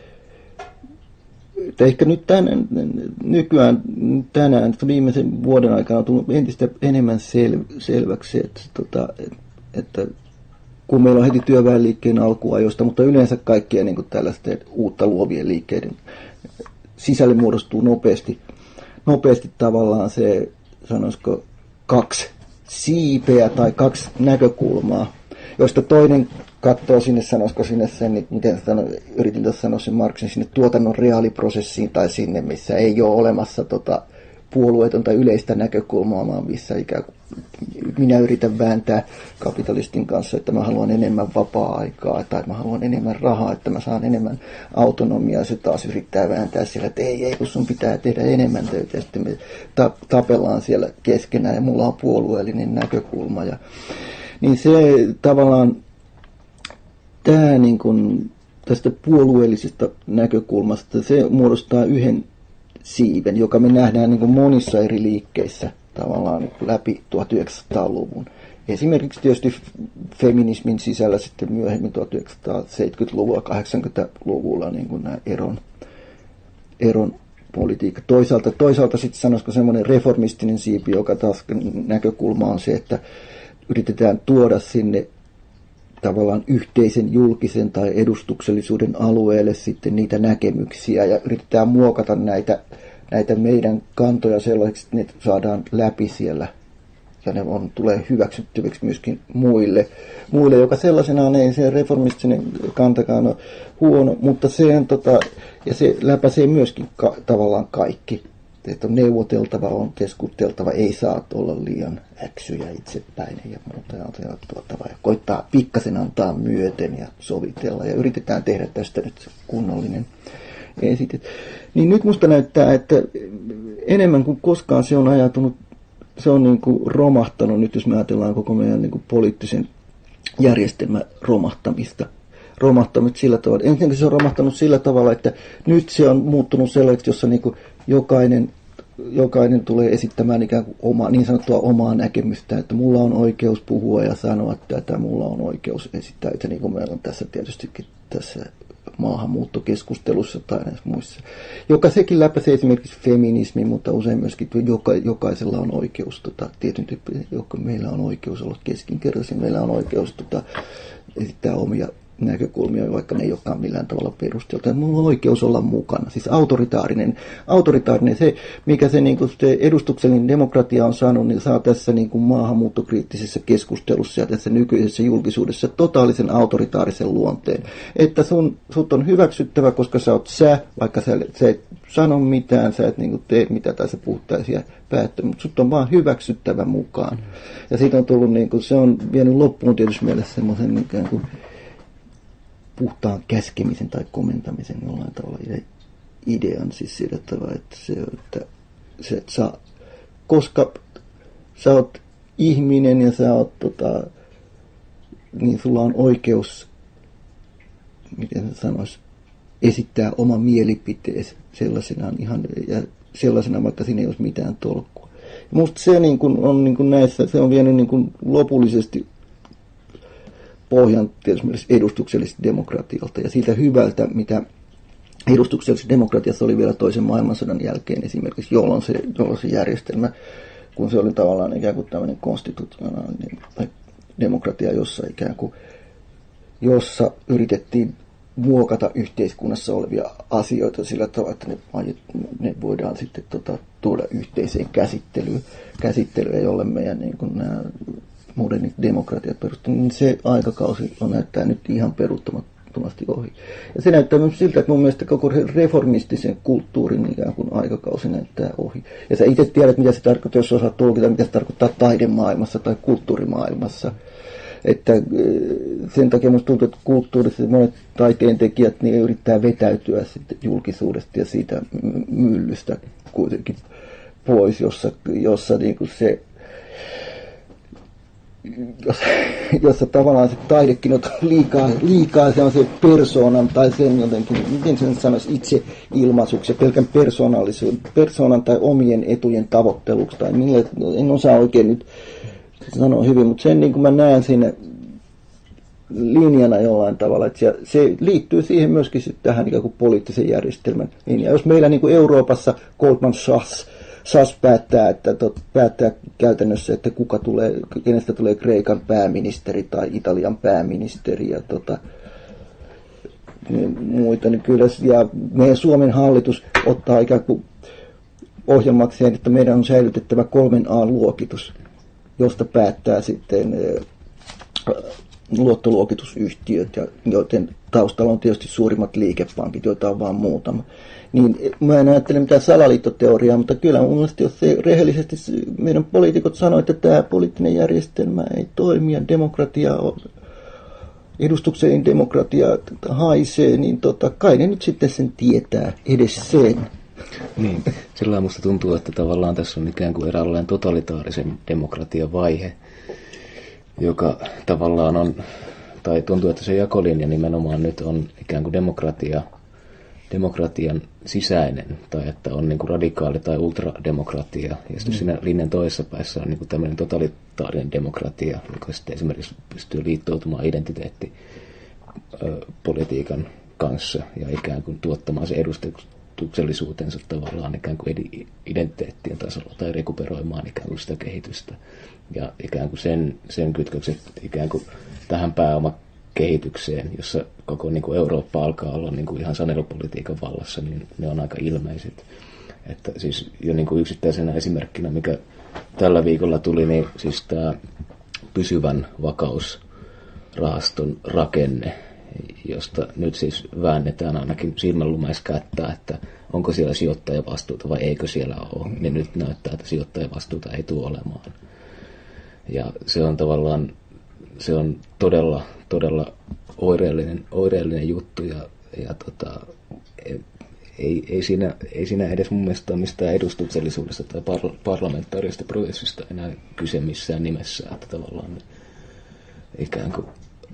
että ehkä nyt tänään, nykyään tänään, viimeisen vuoden aikana on tullut entistä enemmän sel, selväksi, että, että, että kun meillä on heti työväenliikkeen alkuajosta, mutta yleensä kaikkien niin kuin tällaisten uutta luovien liikkeiden sisälle muodostuu nopeasti, nopeasti tavallaan se, sanoisiko, kaksi siipeä tai kaksi näkökulmaa, joista toinen katsoo sinne, sanoisiko sinne sen, miten sano, yritin tuossa sanoa sen Marxin, sinne tuotannon reaaliprosessiin tai sinne, missä ei ole olemassa tota, puolueetonta yleistä näkökulmaa, vaan missä ikään kuin minä yritän vääntää kapitalistin kanssa, että mä haluan enemmän vapaa-aikaa tai mä haluan enemmän rahaa, että mä saan enemmän autonomiaa. Se taas yrittää vääntää siellä, että ei, ei, kun sun pitää tehdä enemmän töitä. Ja sitten me tapellaan siellä keskenään ja mulla on puolueellinen näkökulma. Ja, niin se tavallaan tämä niin kuin tästä puolueellisesta näkökulmasta, se muodostaa yhden siiven, joka me nähdään niin kuin monissa eri liikkeissä tavallaan läpi tuhatyhdeksänsataaluvun. Esimerkiksi tietysti feminismin sisällä sitten myöhemmin tuhatyhdeksänsataaseitsemänkymmentäluvulla, kahdeksankymmentäluvulla niin kuin nämä eron, eron politiikka. Toisaalta, toisaalta sitten sanoisiko semmoinen reformistinen siipi, joka taas näkökulma on se, että yritetään tuoda sinne tavallaan yhteisen julkisen tai edustuksellisuuden alueelle sitten niitä näkemyksiä ja yritetään muokata näitä, näitä meidän kantoja sellaisiksi, että ne saadaan läpi siellä ja ne on, tulee hyväksyttäviksi myöskin muille, muille, joka sellaisenaan ei se reformistinen kantakaan ole huono, mutta se on tota, ja se läpäisee myöskin ka, tavallaan kaikki. Että on neuvoteltava, on keskusteltava, ei saa olla liian äksyjä itsepäinen ja muuta ja tuottava ja koittaa pikkasen antaa myöten ja sovitella ja yritetään tehdä tästä nyt kunnollinen esite. Niin nyt musta näyttää, että enemmän kuin koskaan se on ajatunut, se on niin kuin romahtanut nyt, jos me ajatellaan koko meidän niin kuin poliittisen järjestelmän romahtamista. Romahtanut sillä tavalla. Ensinnäkin se on romahtanut sillä tavalla, että nyt se on muuttunut sellaiseksi, jossa niin kuin jokainen, jokainen tulee esittämään ikään kuin oma, niin sanottua omaa näkemystä, että mulla on oikeus puhua ja sanoa tätä, mulla on oikeus esittää, että niin kuin meillä on tässä tietystikin tässä maahanmuuttokeskustelussa tai näissä muissa, joka sekin läpäisee esimerkiksi feminismi, mutta usein myöskin joka, jokaisella on oikeus, tota, tietyn tyyppinen, joka meillä on oikeus olla keskinkertaisia, meillä on oikeus tota, esittää omia näkökulmia, vaikka ne ei olekaan millään tavalla perusteltu. Minulla on oikeus olla mukana. Siis autoritaarinen, autoritaarinen se, mikä se, niin kuin se edustuksellinen demokratia on saanut, niin saa tässä niin kuin maahanmuuttokriittisessä keskustelussa ja tässä nykyisessä julkisuudessa totaalisen autoritaarisen luonteen. Että sun, sut on hyväksyttävä, koska sä oot sä, vaikka sä, sä et sano mitään, sä et niin kuin tee mitään tai sä puhut täysiä päättöä, mutta sut on vaan hyväksyttävä mukaan. Ja siitä on tullut, niin kuin, se on vienyt loppuun tietysti mielessä semmoisen ikään kuin puhtaan käskemisen tai komentamisen jollain tavalla idean siis sillä tavalla, että se, että, se, että sä, koska sä oot ihminen ja sä oot tota, niin sulla on oikeus, miten sä sanois, esittää oma mielipiteesi sellaisenaan ihan, ja sellaisena vaikka siinä ei olisi mitään tolkkua. Ja musta se niin kun on niin kun näissä, se on vienyt niin kun lopullisesti pohjan tietysti edustuksellisesta demokratialta ja siitä hyvältä, mitä edustuksellisessa demokratiassa oli vielä toisen maailmansodan jälkeen esimerkiksi, jolloin se, jolloin se järjestelmä, kun se oli tavallaan ikään kuin tämmöinen konstitutionaalinen demokratia, jossa ikään kuin, jossa yritettiin muokata yhteiskunnassa olevia asioita sillä tavalla, että ne, ne voidaan sitten tota, tuoda yhteiseen käsittelyyn, käsittelyyn jolle meidän niin kuin nämä modernit demokratiat perustuvat, niin se aikakausi on näyttää nyt ihan peruuttamattomasti ohi. Ja se näyttää myös siltä, että mun mielestä koko reformistisen kulttuurin ikään kuin aikakausi näyttää ohi. Ja sä itse tiedät, mitä se tarkoittaa, jos osaat tulkita, mitä se tarkoittaa taidemaailmassa tai kulttuurimaailmassa. Että sen takia musta tuntuu, että kulttuurissa monet taiteentekijät niin yrittää vetäytyä sitten julkisuudesta ja siitä myllystä kuitenkin pois, jossa, jossa niin kuin se jossa tavallaan se taidekin on liikaa, liikaa sellaisen persoonan tai sen jotenkin, miten sen sanoisi, itse ilmaisuksi ja pelkän persoonallisuuden, persoonan tai omien etujen tavoitteluksi tai millä, en osaa oikein nyt sanoa hyvin, mutta sen niin kuin mä näen siinä linjana jollain tavalla, että se liittyy siihen myöskin sitten tähän ikään kuin poliittisen järjestelmän linjaan. Jos meillä niin kuin Euroopassa Goldman Sachs Sas päättää, että tot, päättää käytännössä, että kuka tulee, kenestä tulee Kreikan pääministeri tai Italian pääministeri ja tota, muita, niin kyllä, ja meidän Suomen hallitus ottaa ikään kuin ohjelmakseen, että meidän on säilytettävä kolmen A-luokitus, josta päättää sitten luottoluokitusyhtiöt, ja joiden taustalla on tietysti suurimmat liikepankit, joita on vain muutama. Niin mä en ajattele mitään salaliittoteoriaa, mutta kyllä mun mielestä, jos se rehellisesti meidän poliitikot sanoivat, että tämä poliittinen järjestelmä ei toimi ja demokratia on, edustuksellinen demokratia haisee, niin tota, kai ne nyt sitten sen tietää edes sen. Niin, sillä musta tuntuu, että tavallaan tässä on ikään kuin eräänlainen totalitaarisen demokratian vaihe, joka tavallaan on, tai tuntuu, että se jakolinja nimenomaan nyt on ikään kuin demokratia, demokratian sisäinen, tai että on niin kuin radikaali tai ultrademokratia, ja sitten mm. siinä linjan toisessa päässä on niin kuin tämmöinen totalitaarinen demokratia, joka sitten esimerkiksi pystyy liittoutumaan identiteettipolitiikan kanssa ja ikään kuin tuottamaan se edustuksellisuutensa tavallaan ikään kuin identiteettien tasolla tai rekuperoimaan ikään kuin sitä kehitystä. Ja ikään kuin sen, sen kytkökset ikään kuin tähän pääomakehitykseen, jossa koko niin kuin Eurooppa alkaa olla niin kuin ihan sanelupolitiikan vallassa, niin ne on aika ilmeiset. Että siis jo niin kuin yksittäisenä esimerkkinä, mikä tällä viikolla tuli, niin siis tämä pysyvän vakausrahaston rakenne, josta nyt siis väännetään ainakin silmänlumeiskättä, että onko siellä sijoittajavastuuta vai eikö siellä ole, niin nyt näyttää, että sijoittajavastuuta ei tule olemaan. Ja se on tavallaan, se on todella, todella oireellinen, oireellinen juttu ja, ja tota, ei, ei, siinä, ei siinä edes mun mielestä ole mistään edustuksellisuudesta tai par, parlamentaarisesta prosessista enää kyse missään nimessä, että tavallaan ikään kuin,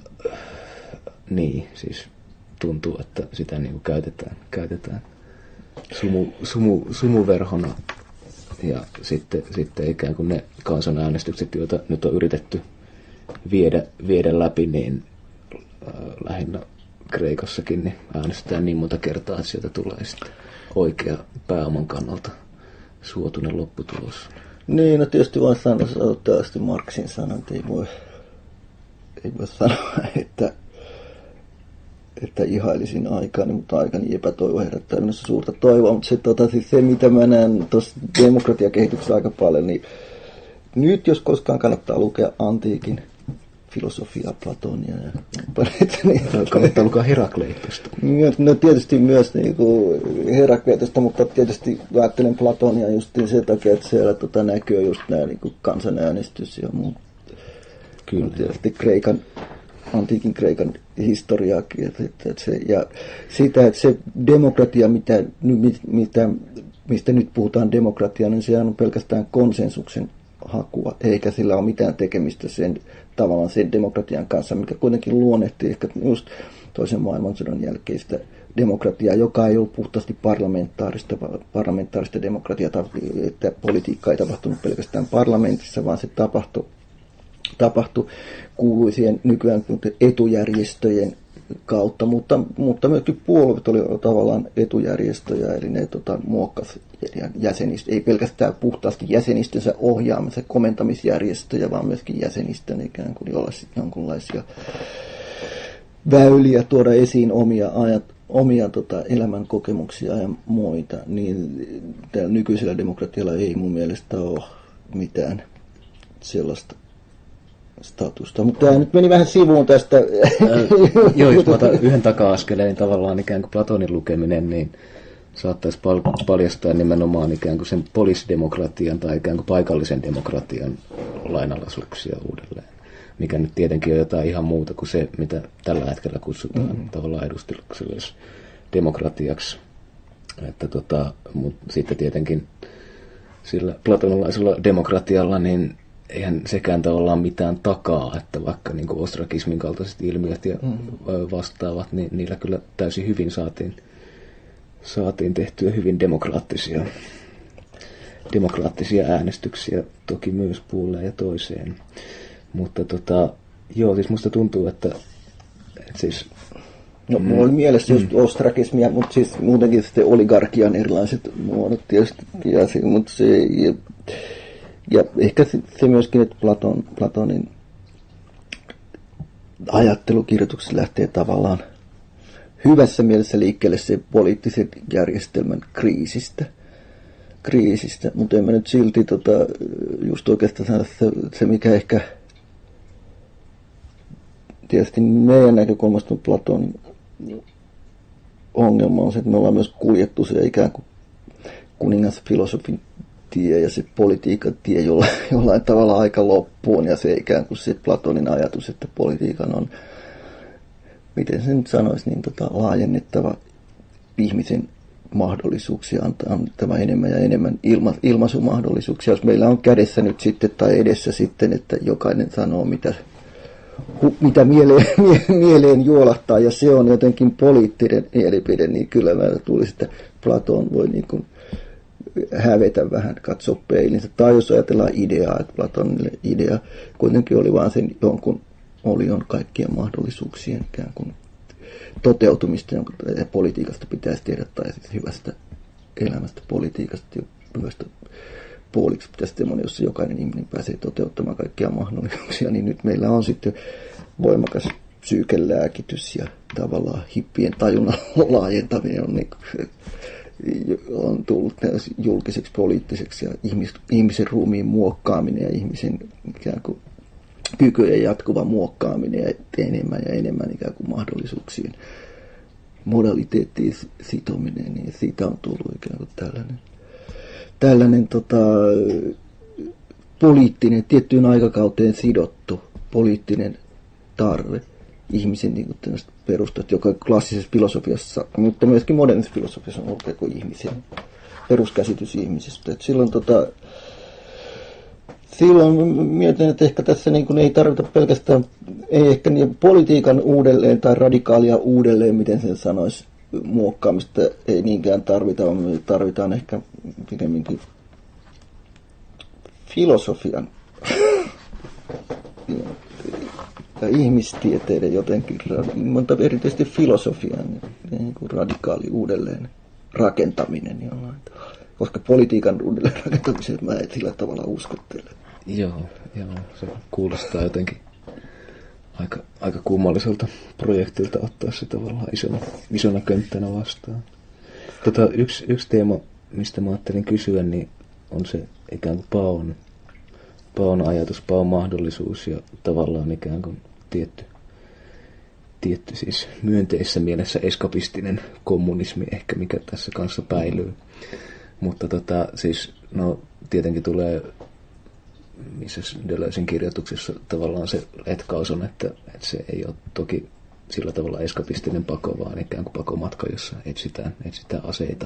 niin, siis tuntuu, että sitä niin kuin käytetään, käytetään sumu, sumu, sumuverhona. Ja sitten, sitten ikään kuin ne kansanäänestykset, joita nyt on yritetty viedä, viedä läpi, niin äh, lähinnä Kreikassakin niin äänestetään niin monta kertaa, että sieltä tulee sitten oikea pääoman kannalta suotuinen lopputulos. Niin, no tietysti voi sanoa tällaisesti Marxin sanan, että ei voi, ei voi sanoa, että että ihailisin aikani, mutta aikani epätoivo herättää minussa suurta toivoa, mutta se, tota, siis se mitä mä näen tuossa demokratiakehityksessä aika paljon, niin nyt jos koskaan kannattaa lukea antiikin filosofiaa, Platonia ja niin, kannattaa lukea Herakleitosta. No tietysti myös niin kuin Herakleitosta, mutta tietysti ajattelen Platonia justiin sen takia, että siellä tota, näkyy just nämä niin kuin kansanäänestys ja muu. Kyllä. Tietysti Kreikan antiikin Kreikan historiaakin. Että, että se, ja sitä, että se demokratia, mitä, mitä, mistä nyt puhutaan demokratia, niin se on pelkästään konsensuksen hakua, eikä sillä ole mitään tekemistä sen tavallaan sen demokratian kanssa, mikä kuitenkin luonnehtii ehkä just toisen maailmansodan jälkeistä demokratiaa, joka ei ollut puhtaasti parlamentaarista, parlamentaarista demokratiaa, että politiikka ei tapahtunut pelkästään parlamentissa, vaan se tapahtui tapahtui kuuluisien nykyään etujärjestöjen kautta, mutta, mutta myöskin puolueet oli tavallaan etujärjestöjä, eli ne tota, muokkasi jäsenistö, ei pelkästään puhtaasti jäsenistönsä ohjaamassa komentamisjärjestöjä, vaan myöskin jäsenistön ikään kuin olla sitten jonkunlaisia väyliä tuoda esiin omia, ajat, omia tota, elämän kokemuksia ja muita, niin tällä nykyisellä demokratialla ei mun mielestä ole mitään sellaista statusta, mutta tämä nyt meni vähän sivuun tästä. Äh, joo, jos mä otan yhden taka-askeleen, niin tavallaan ikään kuin Platonin lukeminen, niin saattaisi pal- paljastaa nimenomaan ikään kuin sen polisdemokratian tai ikään kuin paikallisen demokratian lainalaisuuksia uudelleen, mikä nyt tietenkin on jotain ihan muuta kuin se, mitä tällä hetkellä kutsutaan mm-hmm. tavallaan edustuksellisessa demokratiaksi. Että tota, mutta sitten tietenkin sillä platonalaisella demokratialla, niin eihän sekään tavallaan mitään takaa, että vaikka niin kuin ostrakismin kaltaiset ilmiöt ja mm. vastaavat, niin niillä kyllä täysin hyvin saatiin, saatiin tehtyä hyvin demokraattisia, demokraattisia äänestyksiä, toki myös puoleen ja toiseen. Mutta tota, joo, siis musta tuntuu, että, että siis... No, mulla oli mielessä just mm. ostrakismia, mutta siis muutenkin sitten oligarkian erilaiset muodot tietysti, ja se, mutta se... Ja, Ja ehkä se myöskin, että Platon, Platonin ajattelukirjoituksessa lähtee tavallaan hyvässä mielessä liikkeelle se poliittisen järjestelmän kriisistä. kriisistä. Mutta en mä nyt silti tota, just oikeastaan sano, se, se mikä ehkä tietysti meidän näkökulmasta Platonin ongelma on se, että me ollaan myös kuljettu se ikään kuin kuningasfilosofin tie ja se politiikan tie jollain, jollain tavalla aika loppuun ja se ikään kuin se Platonin ajatus, että politiikan on, miten se nyt sanoisi, niin tota, laajennettava ihmisen mahdollisuuksia, antaa tämä enemmän ja enemmän ilma, ilmaisumahdollisuuksia. Jos meillä on kädessä nyt sitten tai edessä sitten, että jokainen sanoo mitä, hu, mitä mieleen, mieleen juolahtaa ja se on jotenkin poliittinen mielipide, niin kyllä meillä tulisi, että Platon voi niin kuin hävetä vähän, katsoa peilinsä. Tai jos ajatellaan ideaa, että Platonille idea kuitenkin oli vaan sen jonkun olion kaikkien mahdollisuuksien ikään kuin toteutumista, jonka politiikasta pitäisi tehdä, tai siis hyvästä elämästä politiikasta ja hyvästä puoliksi pitäisi semmoinen, jossa jokainen ihminen pääsee toteuttamaan kaikkia mahdollisuuksia, niin nyt meillä on sitten voimakas psyykelääkitys ja tavallaan hippien tajunnan laajentaminen on niin kuin on tullut julkiseksi, poliittiseksi ja ihmis, ihmisen ruumiin muokkaaminen ja ihmisen ikään kuin kykyjen jatkuva muokkaaminen ja enemmän ja enemmän ikään kuin mahdollisuuksien modaliteettiin sitominen, niin siitä on tullut ikään kuin tällainen, tällainen tota, poliittinen, tiettyyn aikakauteen sidottu poliittinen tarve ihmisen niin kuin perustat, joka klassisessa filosofiassa, mutta myöskin modernissa filosofiassa on ollut kuin ihmisen peruskäsitys ihmisestä. Et silloin, tota, silloin mietin, että ehkä tässä niin kuin ei tarvita pelkästään, ei ehkä niin politiikan uudelleen tai radikaalia uudelleen, miten sen sanoisi, muokkaamista ei niinkään tarvita, vaan me tarvitaan ehkä pikemminkin filosofian ja ihmistieteiden jotenkin, mutta erityisesti filosofian niin kuin radikaali uudelleen rakentaminen jollain. Koska politiikan uudelleen rakentamiseen mä en sillä tavalla uskottele. Joo, joo, se kuulostaa jotenkin aika, aika kummalliselta projektilta ottaa se tavallaan isona, isona könttänä vastaan. Tota, yksi, yksi teema, mistä mä ajattelin kysyä, niin on se ikään kuin paon, paon ajatus, paon mahdollisuus ja tavallaan ikään kuin tietty, tietty siis myönteisessä mielessä eskapistinen kommunismi ehkä, mikä tässä kanssa päilyy. Mutta tota, siis, no tietenkin tulee, missä Deleuzen kirjoituksessa tavallaan se letkaus on, että, että se ei ole toki sillä tavalla eskapistinen pako, vaan ikään kuin pakomatka, jossa etsitään, etsitään aseita.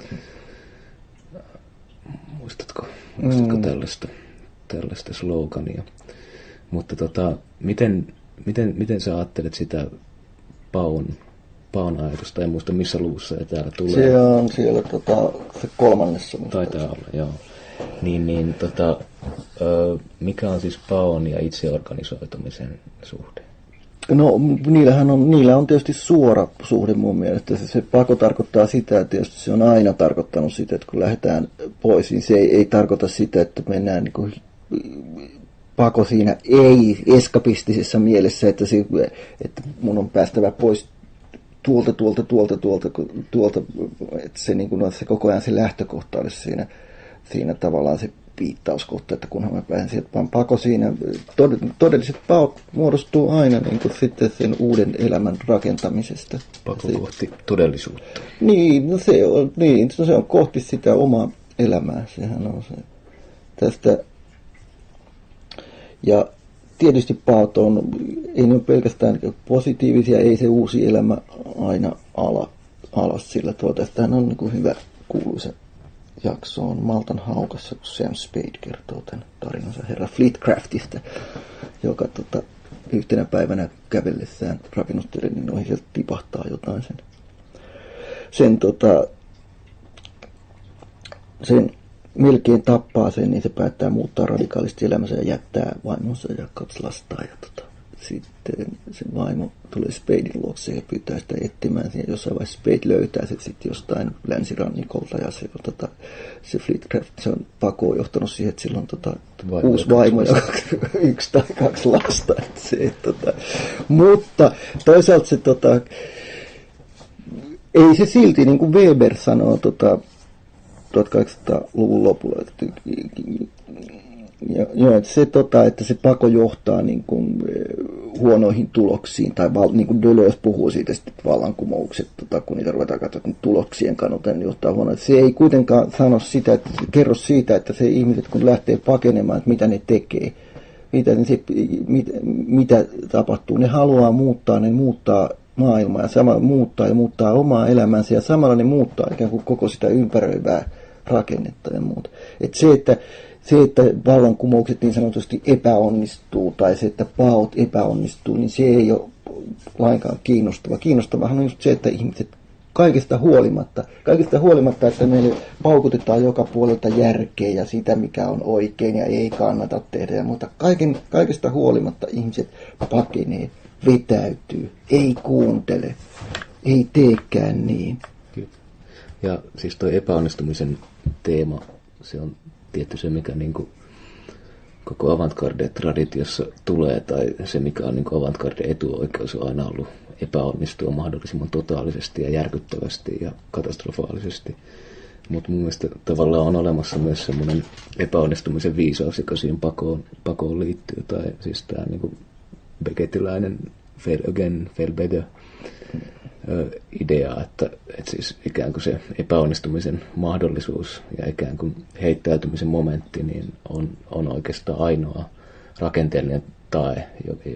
Muistatko, muistatko mm. tällaista, tällaista slogania? Mutta tota, miten, miten, miten sä ajattelet sitä paon, paon ajatusta? En muista missä luvussa ja täällä tulee. Se on siellä tota, se kolmannessa. Taitaa olla, joo. Niin, niin tota, ö, mikä on siis paon ja itseorganisoitumisen suhde? No niillähän on, niillä on tietysti suora suhde mun mielestä. Se, se pako tarkoittaa sitä, että tietysti se on aina tarkoittanut sitä, että kun lähdetään pois, niin se ei, ei tarkoita sitä, että mennään niin kuin, pako siinä ei eskapistisessa mielessä, että, se, että mun on päästävä pois tuolta, tuolta, tuolta, tuolta, tuolta että se, niin kuin, on se koko ajan se lähtökohta olisi siinä, siinä tavallaan se viittauskohta, että kunhan mä pääsen sieltä, vaan pako siinä, todelliset paot muodostuu aina niin kuin sitten sen uuden elämän rakentamisesta. Pako kohti todellisuutta. Niin, no se on, niin, no se on kohti sitä omaa elämää, sehän on se tästä. Ja tietysti paot on, ei ne ole pelkästään positiivisia, ei se uusi elämä aina ala, alas sillä tuota. Tämähän on niin kuin hyvä kuuluisa jakso on Maltan haukassa, kun Sam Spade kertoo tämän tarinansa herra Flitcraftista, joka tota, yhtenä päivänä kävellessään rakennustyölle, niin ohi sieltä tipahtaa jotain sen. Sen, tota, sen melkein tappaa sen, niin se päättää muuttaa radikaalisti elämänsä ja jättää vaimonsa ja kaksi lastaa. Ja tota, sitten se vaimo tulee Spaden luokse ja pyytää sitä etsimään. Ja jossain vaiheessa Spade löytää se sitten jostain länsirannikolta. Ja se, tota, se Flitcraft, se on pakoon johtanut siihen, että sillä on tota, vaimo uusi vaimo ja yksi tai kaksi lasta. Se, et, tota, mutta toisaalta se... Tota, ei se silti, niin kuin Weber sanoo tota, tuhatkahdeksansataaluvun lopulla, että, ja, että se, tota, että se pako johtaa niin kuin, huonoihin tuloksiin, tai val, niin kuin Deleuze puhuu siitä, että vallankumoukset, tota, kun niitä ruvetaan katsomaan tuloksien kannalta, niin johtaa huonoa. Se ei kuitenkaan sano sitä, että kerro siitä, että se ihmiset, kun lähtee pakenemaan, että mitä ne tekee, mitä, ne, se, mit, mitä tapahtuu, ne haluaa muuttaa, ne muuttaa maailmaa ja sama muuttaa ja muuttaa omaa elämänsä ja samalla ne muuttaa ikään kuin koko sitä ympäröivää rakennetta ja muuta. Et se, että, se, että vallankumoukset niin sanotusti epäonnistuu tai se, että paot epäonnistuu, niin se ei ole lainkaan kiinnostava. Kiinnostavahan on just se, että ihmiset kaikesta huolimatta, kaikesta huolimatta, että meille paukutetaan joka puolelta järkeä ja sitä, mikä on oikein ja ei kannata tehdä ja muuta. Kaiken, kaikesta huolimatta ihmiset pakenee, vetäytyy, ei kuuntele, ei teekään niin. Kyllä. Ja siis tuo epäonnistumisen teema, se on tietty se, mikä niin kuin koko avantgarde-traditiossa tulee, tai se, mikä on niin kuin avantgarde-etuoikeus, on aina ollut epäonnistua mahdollisimman totaalisesti ja järkyttävästi ja katastrofaalisesti. Mutta mun mielestä tavallaan on olemassa myös semmoinen epäonnistumisen viisaus, joka siihen pakoon, pakoon liittyy, tai siis tämä niin kuin Beckettiläinen fail again, fail better idea, että, että siis ikään kuin se epäonnistumisen mahdollisuus ja ikään kuin heittäytymisen momentti niin on, on oikeastaan ainoa rakenteellinen tae,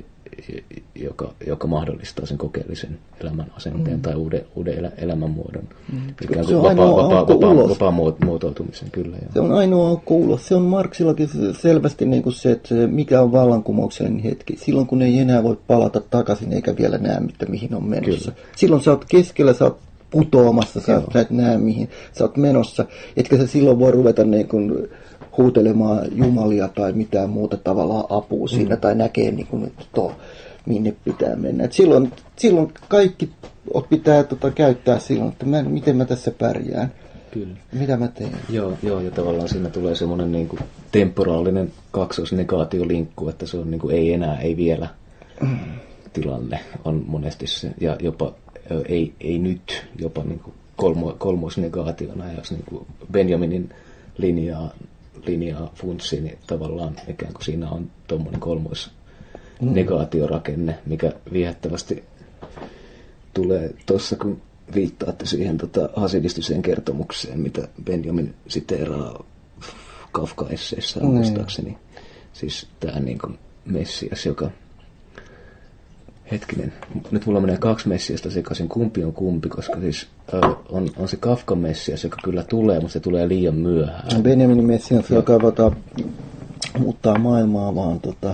joka, joka mahdollistaa sen kokeellisen elämän asenteen mm. tai uuden, uuden elä, elämänmuodon. Mm. Ikään kuin vapaa, vapaa, vapaa, vapaa muotoutumisen, kyllä. Jo. Se on ainoa aukko ulos. Se on Marxillakin selvästi niin kuin se, että mikä on vallankumouksellinen hetki. Silloin, kun ei enää voi palata takaisin eikä vielä näe, mitä, mihin on menossa. Kyllä. Silloin sä oot keskellä, sä oot putoamassa, sä, sä et näe, mihin sä oot menossa. Etkä sä silloin voi ruveta niin kuin huutelemaan jumalia tai mitään muuta tavallaan apua mm. siinä tai näkee, niin kuin, että to, minne pitää mennä. Et silloin, silloin kaikki pitää tota, käyttää silloin, että mä, miten mä tässä pärjään. Kyllä. Mitä mä teen? Joo, joo, ja tavallaan siinä tulee semmoinen niin kuin temporaalinen kaksosnegaatiolinkku, että se on niin kuin ei enää, ei vielä mm. tilanne on monesti se, ja jopa ei, ei nyt, jopa niin kuin kolmo, kolmoisnegaationa, jos niin kuin Benjaminin linjaa, linjaa funtsii, niin tavallaan ikään kuin siinä on tuommoinen kolmois negaatiorakenne, mikä viehättävästi tulee tuossa, kun viittaatte siihen tota, hasidistiseen kertomukseen, mitä Benjamin siteeraa Kafka-esseissään mm. muistaakseni. Siis tämä niin kuin Messias, joka... Hetkinen, nyt mulla menee kaksi Messiasta sekaisin, kumpi on kumpi, koska siis äh, on, on se Kafkan Messias, joka kyllä tulee, mutta se tulee liian myöhään. Benjaminin Messias, joka vata, muuttaa maailmaa vaan tota...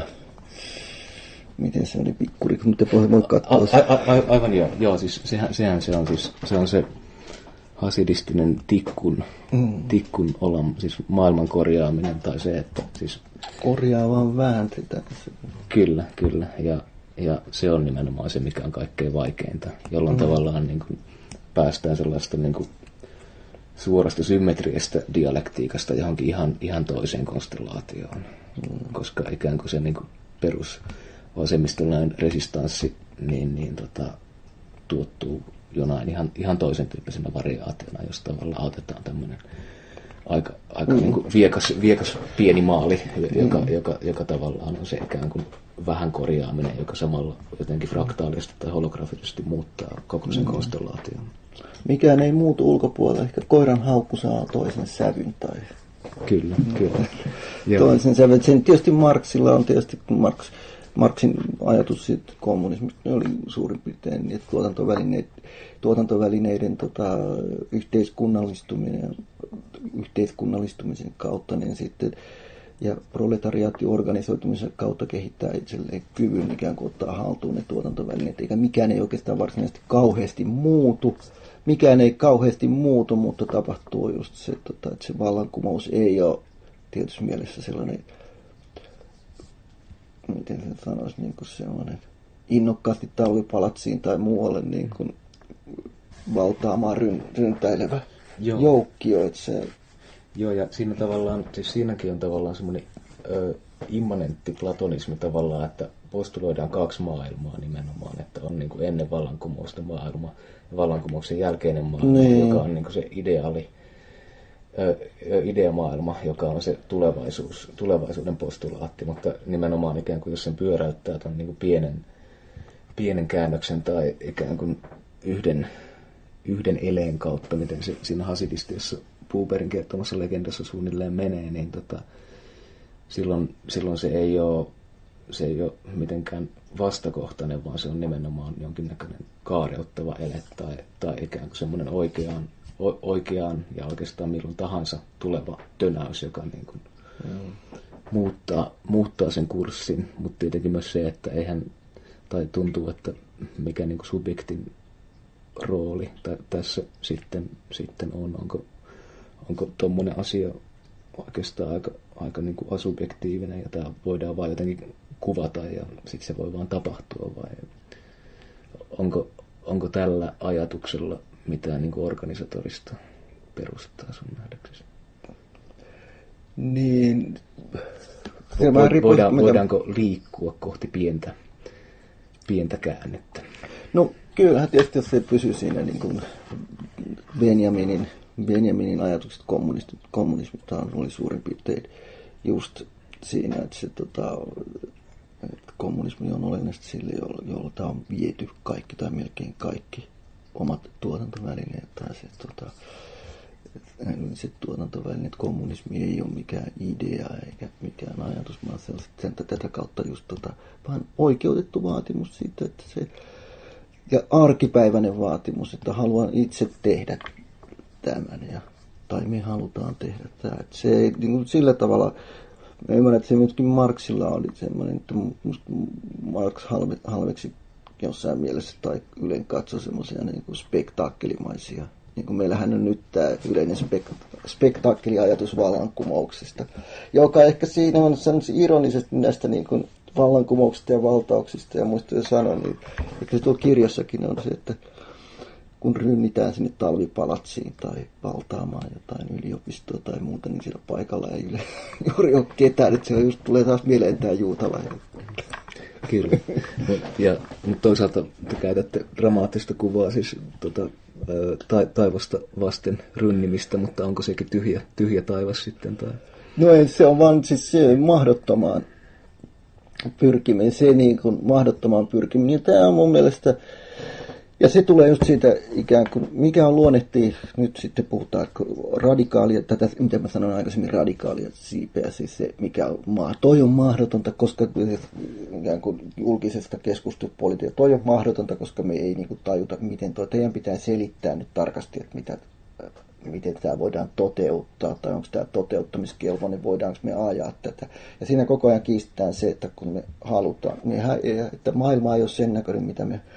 Miten se oli pikkuri, kun te voi katsoa. A, a, a, aivan joo, joo siis sehän, sehän se on siis se on se hasidistinen tikkun, mm. tikkun olam, siis maailman korjaaminen tai se, että siis korjaa vaan vähän sitä. Kyllä, kyllä ja ja se on nimenomaan se, mikä on kaikkein vaikeinta, jolloin mm. tavallaan niin kuin päästään sellaista niin kuin suorasta symmetriasta dialektiikasta johonkin ihan ihan toiseen konstellaatioon, mm. koska ikään kuin se niin kuin perus vasemmistolainen resistanssi niin, niin tota, tuottuu jonain ihan, ihan toisen tyyppisenä variaationa, jos tavallaan otetaan tämmöinen aika, aika mm. niin kuin viekas, viekas pieni maali, joka, mm. joka, joka tavallaan on se ikään kuin vähän korjaaminen, joka samalla jotenkin fraktaalisesti tai holografisesti muuttaa koko sen mm. konstellaation. Mikään ei muutu ulkopuolella, ehkä koiran haukku saa toisen sävyn tai... Kyllä, mm. kyllä. toisen sävyn. Sen tietysti Marxilla on tietysti, kun Marx Marxin ajatus siitä kommunismista oli suurin piirtein, että tuotantovälineiden, tuotantovälineiden tota, yhteiskunnallistuminen, yhteiskunnallistumisen kautta niin sitten, ja proletariaatti organisoitumisen kautta kehittää itselleen kyvyn ikään kuin ottaa haltuun ne tuotantovälineet, eikä mikään ei oikeastaan varsinaisesti kauheasti muutu. Mikään ei kauheasti muutu, mutta tapahtuu just se, tota, että se vallankumous ei ole tietysti mielessä sellainen, miten se sanoisi, niin kuin sellainen innokkaasti talvipalatsiin tai muualle niin kuin valtaamaan ryn, ryntäilevä Joo. joukkio. Että se... Joo, ja siinä tavallaan, siis siinäkin on tavallaan semmoinen ö, immanentti platonismi tavallaan, että postuloidaan kaksi maailmaa nimenomaan, että on niin kuin ennen vallankumousta maailma ja vallankumouksen jälkeinen maailma, niin. joka on niin kuin se ideaali, ö, ideamaailma, joka on se tulevaisuus, tulevaisuuden postulaatti, mutta nimenomaan ikään kuin jos sen pyöräyttää tämän niin kuin pienen, pienen käännöksen tai ikään kuin yhden, yhden eleen kautta, miten se siinä Hasidistiassa Buberin kertomassa legendassa suunnilleen menee, niin tota, silloin, silloin se ei ole se ei ole mitenkään vastakohtainen, vaan se on nimenomaan jonkinnäköinen kaareuttava ele tai, tai ikään kuin semmoinen oikeaan, o, oikeaan ja oikeastaan milloin tahansa tuleva tönäys, joka niin kuin mm. muuttaa, muuttaa sen kurssin, mutta tietenkin myös se, että eihän, tai tuntuu, että mikä niin kuin subjektin rooli tai tässä sitten, sitten on, onko, onko tuommoinen asia oikeastaan aika, aika niin kuin asubjektiivinen ja tämä voidaan vaan jotenkin kuvata ja sitten se voi vaan tapahtua vai onko, onko tällä ajatuksella mitään niin kuin organisatorista perustaa sun nähdäksesi? Niin. Vo, voidaan, voidaanko liikkua kohti pientä, pientä käännettä? No kyllähän tietysti, jos se pysyy siinä niin kuin Benjaminin, Benjaminin ajatukset kommunismista oli suurin piirtein just siinä, että se tota, että kommunismi on olennaisesti sille, jolla, jolla tämä on viety kaikki tai melkein kaikki omat tuotantovälineet tai se, tota, se tuotantovälineet, kommunismi ei ole mikään idea eikä mikään ajatus, vaan se on sen, tätä kautta just tota, vaan oikeutettu vaatimus siitä, että se ja arkipäiväinen vaatimus, että haluan itse tehdä tämän ja tai me halutaan tehdä tämä. Että se ei niin kuin sillä tavalla. Mä ymmärrän, että se myöskin Marxilla oli semmoinen, että Marx halve, halveksi jossain mielessä tai yleensä katsoi semmoisia niin kuin spektaakkelimaisia. Niin kuin meillähän on nyt tämä yleinen spek- spektaakkeliajatus vallankumouksesta, joka ehkä siinä on ironisesti näistä niin kuin vallankumouksista ja valtauksista ja muista jo sanoin, niin ehkä se tuo kirjassakin on se, että kun rynnitään sinne talvipalatsiin tai valtaamaan jotain yliopistoa tai muuta, niin siellä paikalla ei yle, juuri ole ketään. Että se just tulee taas mieleen tämä juutalainen. Kyllä. Ja, mutta toisaalta te käytätte dramaattista kuvaa siis tota, ta, taivasta vasten rynnimistä, mutta onko sekin tyhjä, tyhjä taivas sitten? Tai? No ei, se on vaan siis se mahdottomaan pyrkiminen, se niin kuin mahdottomaan pyrkiminen. Ja tämä on mun mielestä. Ja se tulee just siitä ikään kuin, mikä on luonnehti, nyt sitten puhutaan radikaalia, tätä, mitä mä sanoin aikaisemmin, radikaalia siipeä, siis se, mikä on maa. Toi on mahdotonta, koska ikään kuin julkisesta keskustelupolitiikasta, toi on mahdotonta, koska me ei niin kuin tajuta, miten toi, teidän pitää selittää nyt tarkasti, että mitä, miten tämä voidaan toteuttaa, tai onko tämä toteuttamiskelpoinen, voidaanko me ajaa tätä. Ja siinä koko ajan kiistetään se, että kun me halutaan, että maailma ei ole sen näköinen, mitä me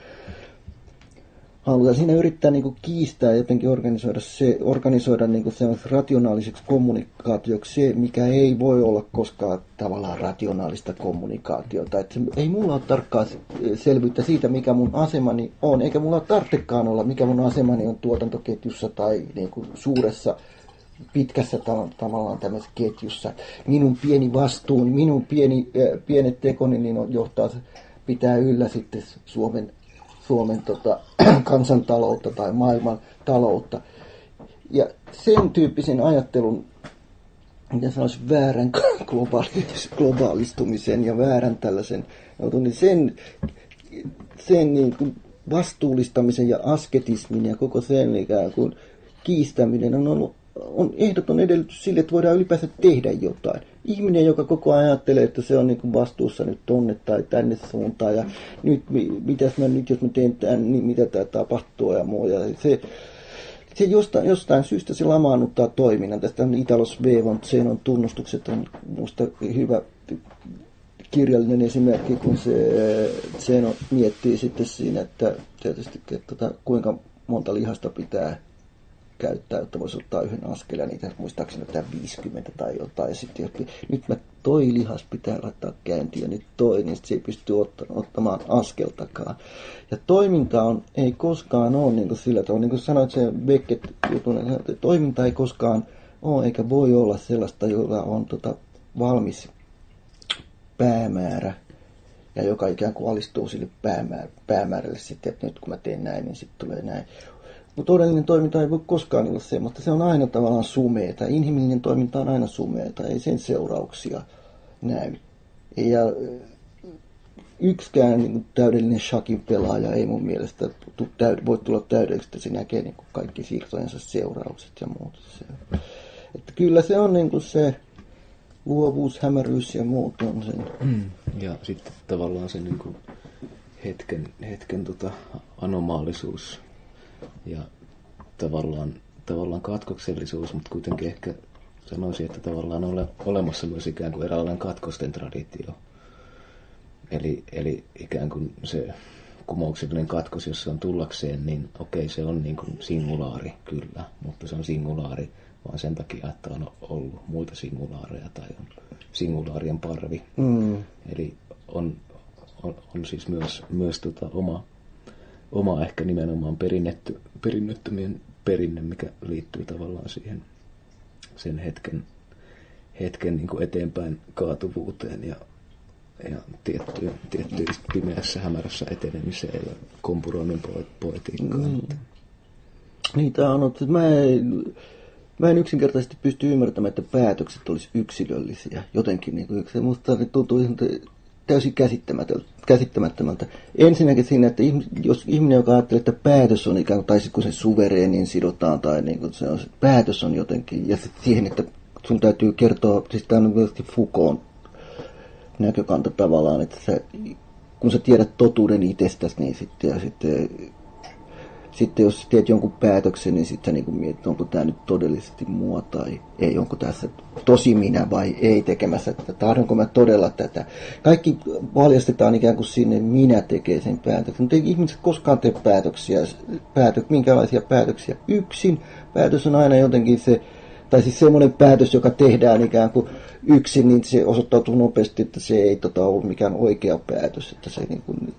halutaan. Siinä yrittää niin kuin kiistää jotenkin organisoida, se, organisoida niin kuin rationaaliseksi kommunikaatioksi se, mikä ei voi olla koskaan tavallaan rationaalista kommunikaatiota. Että se, ei mulla ole tarkkaa selvyyttä siitä, mikä mun asemani on, eikä mulla ole tarvitsekaan olla, mikä mun asemani on tuotantoketjussa tai niin kuin suuressa, pitkässä tavallaan tämmöisessä ketjussa. Minun pieni vastuun, minun pieni, äh, pienet tekoni niin on, johtaa, pitää yllä sitten Suomen Suomen tota, kansantaloutta tai maailman taloutta. Ja sen tyyppisen ajattelun, mitä sanoisi, väärän globaalistumisen ja väärän tällaisen, niin sen, sen niin kuin vastuullistamisen ja asketismin ja koko sen ikään kuin kiistäminen on ollut on ehdoton edellytys sille, että voidaan ylipäänsä tehdä jotain. Ihminen, joka koko ajan ajattelee, että se on niin kuin vastuussa nyt tonne tai tänne suuntaan ja nyt, mitäs mä nyt, jos mä teen tämän, niin mitä tämä tapahtuu ja muu. Ja se, se jostain, jostain syystä se lamaannuttaa toiminnan. Tästä on Italo Svevon Zenon tunnustukset on minusta hyvä kirjallinen esimerkki, kun se Zeno miettii sitten siinä, että tietysti, että, että kuinka monta lihasta pitää käyttää, jotta voisi ottaa yhden askeleen, niitä muistaakseni jotain viisikymmentä tai jotain. Sitten nyt mä toi lihas pitää laittaa käyntiin ja nyt toi, niin se ei pysty ottamaan askeltakaan. Ja toiminta on, ei koskaan ole niin kuin sillä tavalla, niin kuin sanoit se Beckett-jutun, että toiminta ei koskaan ole eikä voi olla sellaista, jolla on tota, valmis päämäärä ja joka ikään kuin alistuu sille päämäär- päämäärälle sitten, että nyt kun mä teen näin, niin sitten tulee näin. Mutta todellinen toiminta ei voi koskaan olla se, mutta se on aina tavallaan sumeeta. Inhimillinen toiminta on aina sumeeta, ei sen seurauksia näy. Ja yksikään niin kuin täydellinen shakin pelaaja ei mun mielestä täyd- voi tulla täydellisestä, että se näkee niin kuin kaikki siirtojensa seuraukset ja muut. Se, että kyllä se on niin kuin se luovuus, hämäryys ja muut on sen. Mm. Ja sitten tavallaan se niin kuin hetken, hetken tota anomaalisuus ja tavallaan, tavallaan katkoksellisuus, mutta kuitenkin ehkä sanoisin, että tavallaan on ole, olemassa myös ikään kuin eräänlainen katkosten traditio. Eli, eli ikään kuin se kumouksellinen katkos, jos se on tullakseen, niin okei, se on niin kuin singulaari, kyllä, mutta se on singulaari vaan sen takia, että on ollut muita singulaareja tai on singulaarien parvi. Mm. Eli on, on, on siis myös, myös tota oma, oma ehkä nimenomaan perinnetty, perinnettömien perinne, mikä liittyy tavallaan siihen sen hetken, hetken niin kuin eteenpäin kaatuvuuteen ja, ja tiettyyn, tiettyyn pimeässä hämärässä etenemiseen ja kompuroinnin poetiikkaan. Mm. Niitä on ollut. Mä en, mä en yksinkertaisesti pysty ymmärtämään, että päätökset olisi yksilöllisiä. Jotenkin niin kuin, se musta tuntuu täysin käsittämättömältä. Ensinnäkin siinä, että jos ihminen, joka ajattelee, että päätös on ikään kuin, tai sitten kun se suvereenin sidotaan, tai niin kuin se on, päätös on jotenkin, ja sitten siihen, että sun täytyy kertoa, siis tämä on myöskin Foucaultin näkökanta tavallaan, että sä, kun sä tiedät totuuden itsestäsi, niin sitten, ja sitten, sitten jos teet jonkun päätöksen, niin sitten sä niin kuin mietit, onko tämä nyt todellisesti mua tai ei, onko tässä tosi minä vai ei tekemässä tätä, tahdonko mä todella tätä. Kaikki valjastetaan ikään kuin sinne, minä tekee sen päätöksen, mutta ei ihmiset koskaan tee päätöksiä, päätök, minkälaisia päätöksiä yksin. Päätös on aina jotenkin se, tai siis semmoinen päätös, joka tehdään ikään kuin yksin, niin se osoittautuu nopeasti, että se ei tota, ole mikään oikea päätös, että se niin kuin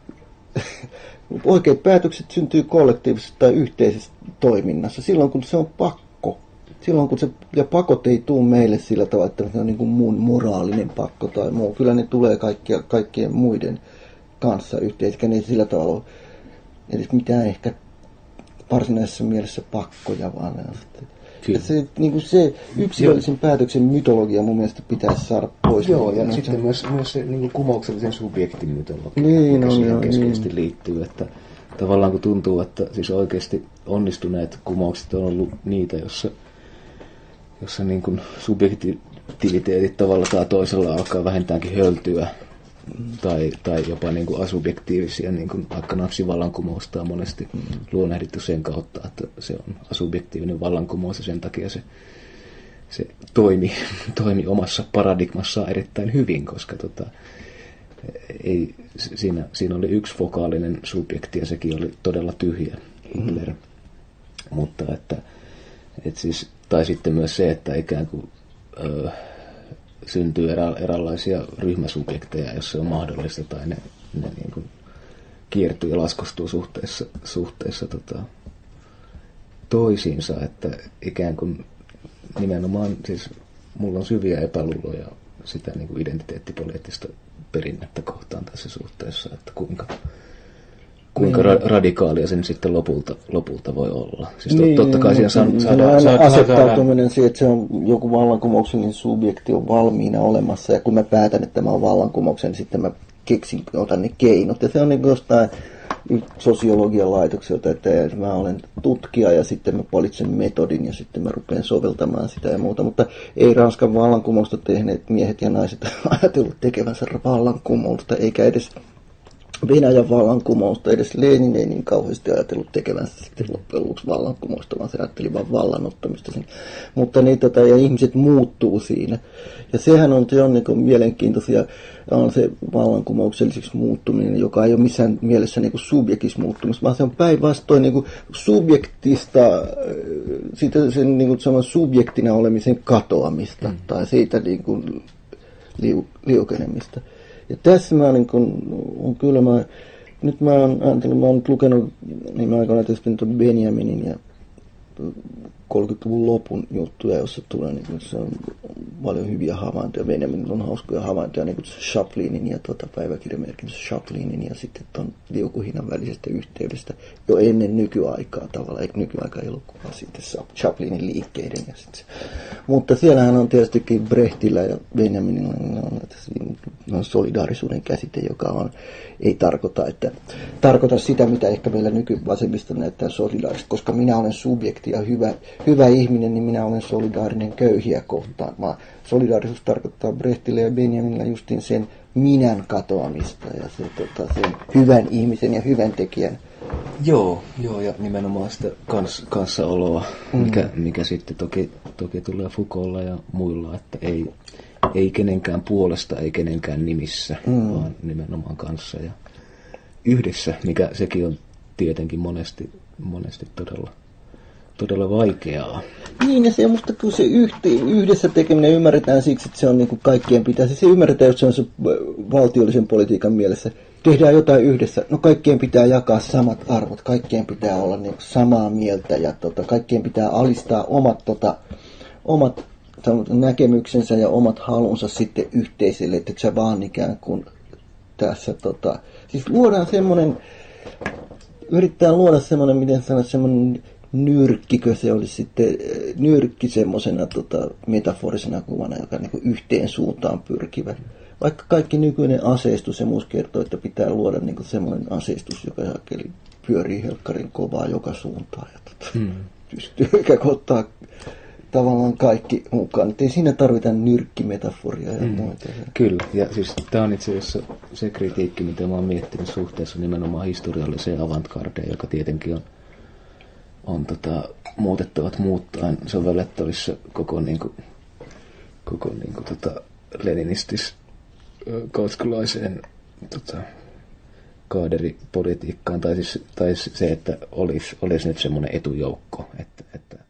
oikeat päätökset syntyy kollektiivisessa tai yhteisessä toiminnassa silloin, kun se on pakko. Silloin, kun se, ja pakot ei tule meille sillä tavalla, että se on niin kuin mun moraalinen pakko tai muu. Kyllä ne tulee kaikkia, kaikkien muiden kanssa yhteiskä, niin sillä tavalla ole edes mitään ehkä varsinaisessa mielessä pakkoja, vaan se, niin kuin se yksilöllisen Joo. päätöksen mytologia mun mielestä pitäisi saada pois. Joo, ja sitten se... myös, myös se niin kuin kumouksellisen subjektin mytologia, niin, mikä no, siihen joo, keskeisesti niin. liittyy. Että tavallaan kun tuntuu, että siis oikeasti onnistuneet kumoukset on ollut niitä, jossa, jossa niin kuin subjektiviteetit tavalla tai toisella alkaa vähintäänkin höltyä. Tai, tai jopa niin kuin asubjektiivisia, niin kuin vaikka natsivallankumousta on monesti mm. luonnehdittu sen kautta, että se on asubjektiivinen vallankumous ja sen takia se, se toimi, toimi omassa paradigmassaan erittäin hyvin, koska tota, ei, siinä, siinä oli yksi fokaalinen subjekti ja sekin oli todella tyhjä, Hitler. Mm. Mutta että, et siis, tai sitten myös se, että ikään kuin Öö, syntyy erä, eräänlaisia ryhmäsubjekteja, jos se on mahdollista, tai ne, ne niin kuin kiertyy ja laskostuu suhteessa, suhteessa tota, toisiinsa, että ikään kuin nimenomaan, siis mulla on syviä epäluuloja sitä niin kuin identiteettipoliittista perinnettä kohtaan tässä suhteessa, että kuinka, kuinka ra- radikaalia sen sitten lopulta, lopulta voi olla. Siis niin, totta kai siihen saadaan... saadaan, saadaan asettautuminen siihen, että se on joku vallankumouksellinen subjekti on valmiina olemassa, ja kun mä päätän, että mä oon vallankumouksen, niin sitten mä keksin, otan ne keinot. Ja se on niin jostain sosiologian laitokselta, että mä olen tutkija ja sitten mä valitsen metodin ja sitten mä rupean soveltamaan sitä ja muuta, mutta ei Ranskan vallankumousta tehneet miehet ja naiset ajatellut tekevänsä vallankumousta, eikä edes Venäjän vallankumousta, edes Lenin ei niin kauheasti ajatellut tekevänsä sitten loppujen lopuksi vallankumousta, vaan se ajatteli vaan vallanottamista siinä. Mutta niin, tota, ja ihmiset muuttuu siinä. Ja sehän on, se on niin kuin mielenkiintoisia, on se vallankumoukselliseksi muuttuminen, joka ei ole missään mielessä niin kuin subjektista muuttumista, vaan se on päinvastoin niin kuin subjektista, siitä sen niin kuin saman subjektina olemisen katoamista, mm. tai siitä niin kuin liu, liukenemista. Ja tässä mä niin kun, on kyllä, mä, nyt mä oon ajatellut, mä oon nyt lukenut niin aikoina tietysti Benjaminin ja kolmekymmentäluvun lopun juttuja, jossa tulee niin kun, se on paljon hyviä havaintoja. Benjamin on hauskoja havaintoja, niin kuin Chaplinin ja tuota, päiväkirjamerkitys Chaplinin ja sitten tuon liukuhinnan välisestä yhteydestä jo ennen nykyaikaa tavallaan, eikä nykyaika elokuvaa sitten Chaplinin liikkeiden. Ja sitten. Mutta siellähän on tietystikin Brechtillä ja Benjaminilla on, on solidaarisuuden käsite, joka on, ei tarkoita, että, tarkoita sitä, mitä ehkä meillä nykyvasemmista näyttää solidaarista, koska minä olen subjekti ja hyvä, hyvä ihminen, niin minä olen solidaarinen köyhiä kohtaan. Mä, solidaarisuus tarkoittaa Brechtillä ja Benjaminilla justin sen minän katoamista ja se, tota, sen hyvän ihmisen ja hyvän tekijän. Joo, joo, ja nimenomaan sitä kans, kanssaoloa, mm. mikä, mikä sitten toki, toki tulee Foucaultlla ja muilla, että ei, ei kenenkään puolesta, ei kenenkään nimissä, mm. vaan nimenomaan kanssa ja yhdessä, mikä sekin on tietenkin monesti, monesti todella, todella vaikeaa. Niin, ja se musta kun se yhteen, yhdessä tekeminen ymmärretään siksi, että se on niin kuin kaikkien pitäisi. Se ymmärretään, jos se on se valtiollisen politiikan mielessä. Tehdään jotain yhdessä. No kaikkien pitää jakaa samat arvot. Kaikkien pitää olla niin kuin samaa mieltä ja tota, kaikkien pitää alistaa omat, tota, omat näkemyksensä ja omat halunsa sitten yhteiselle, että se vaan ikään kuin tässä tota, siis luodaan semmoinen, yrittää luoda semmoinen, miten sanoa, semmoinen nyrkkikö se olisi sitten, nyrkki semmoisena tota, metaforisena kuvana, joka niin kuin yhteen suuntaan pyrkivä. Vaikka kaikki nykyinen aseistus ja muus kertoo, että pitää luoda niin kuin semmoinen aseistus, joka pyörii helkkarin kovaa joka suuntaan ja tota, hmm. pystyy ottaa tavallaan kaikki mukaan. Et ei siinä tarvita nyrkkimetaforia ja mm. muuta. Kyllä, ja siis tämä on itse asiassa se kritiikki, mitä mä oon miettinyt suhteessa nimenomaan historialliseen avantgardeen, joka tietenkin on, on tota, muutettavat muuttaen sovellettavissa koko, niinku, koko niinku, tota, leninistis kautskylaiseen tota, kaaderipolitiikkaan, tai, siis, tai se, että olisi, olisi nyt semmoinen etujoukko, että, että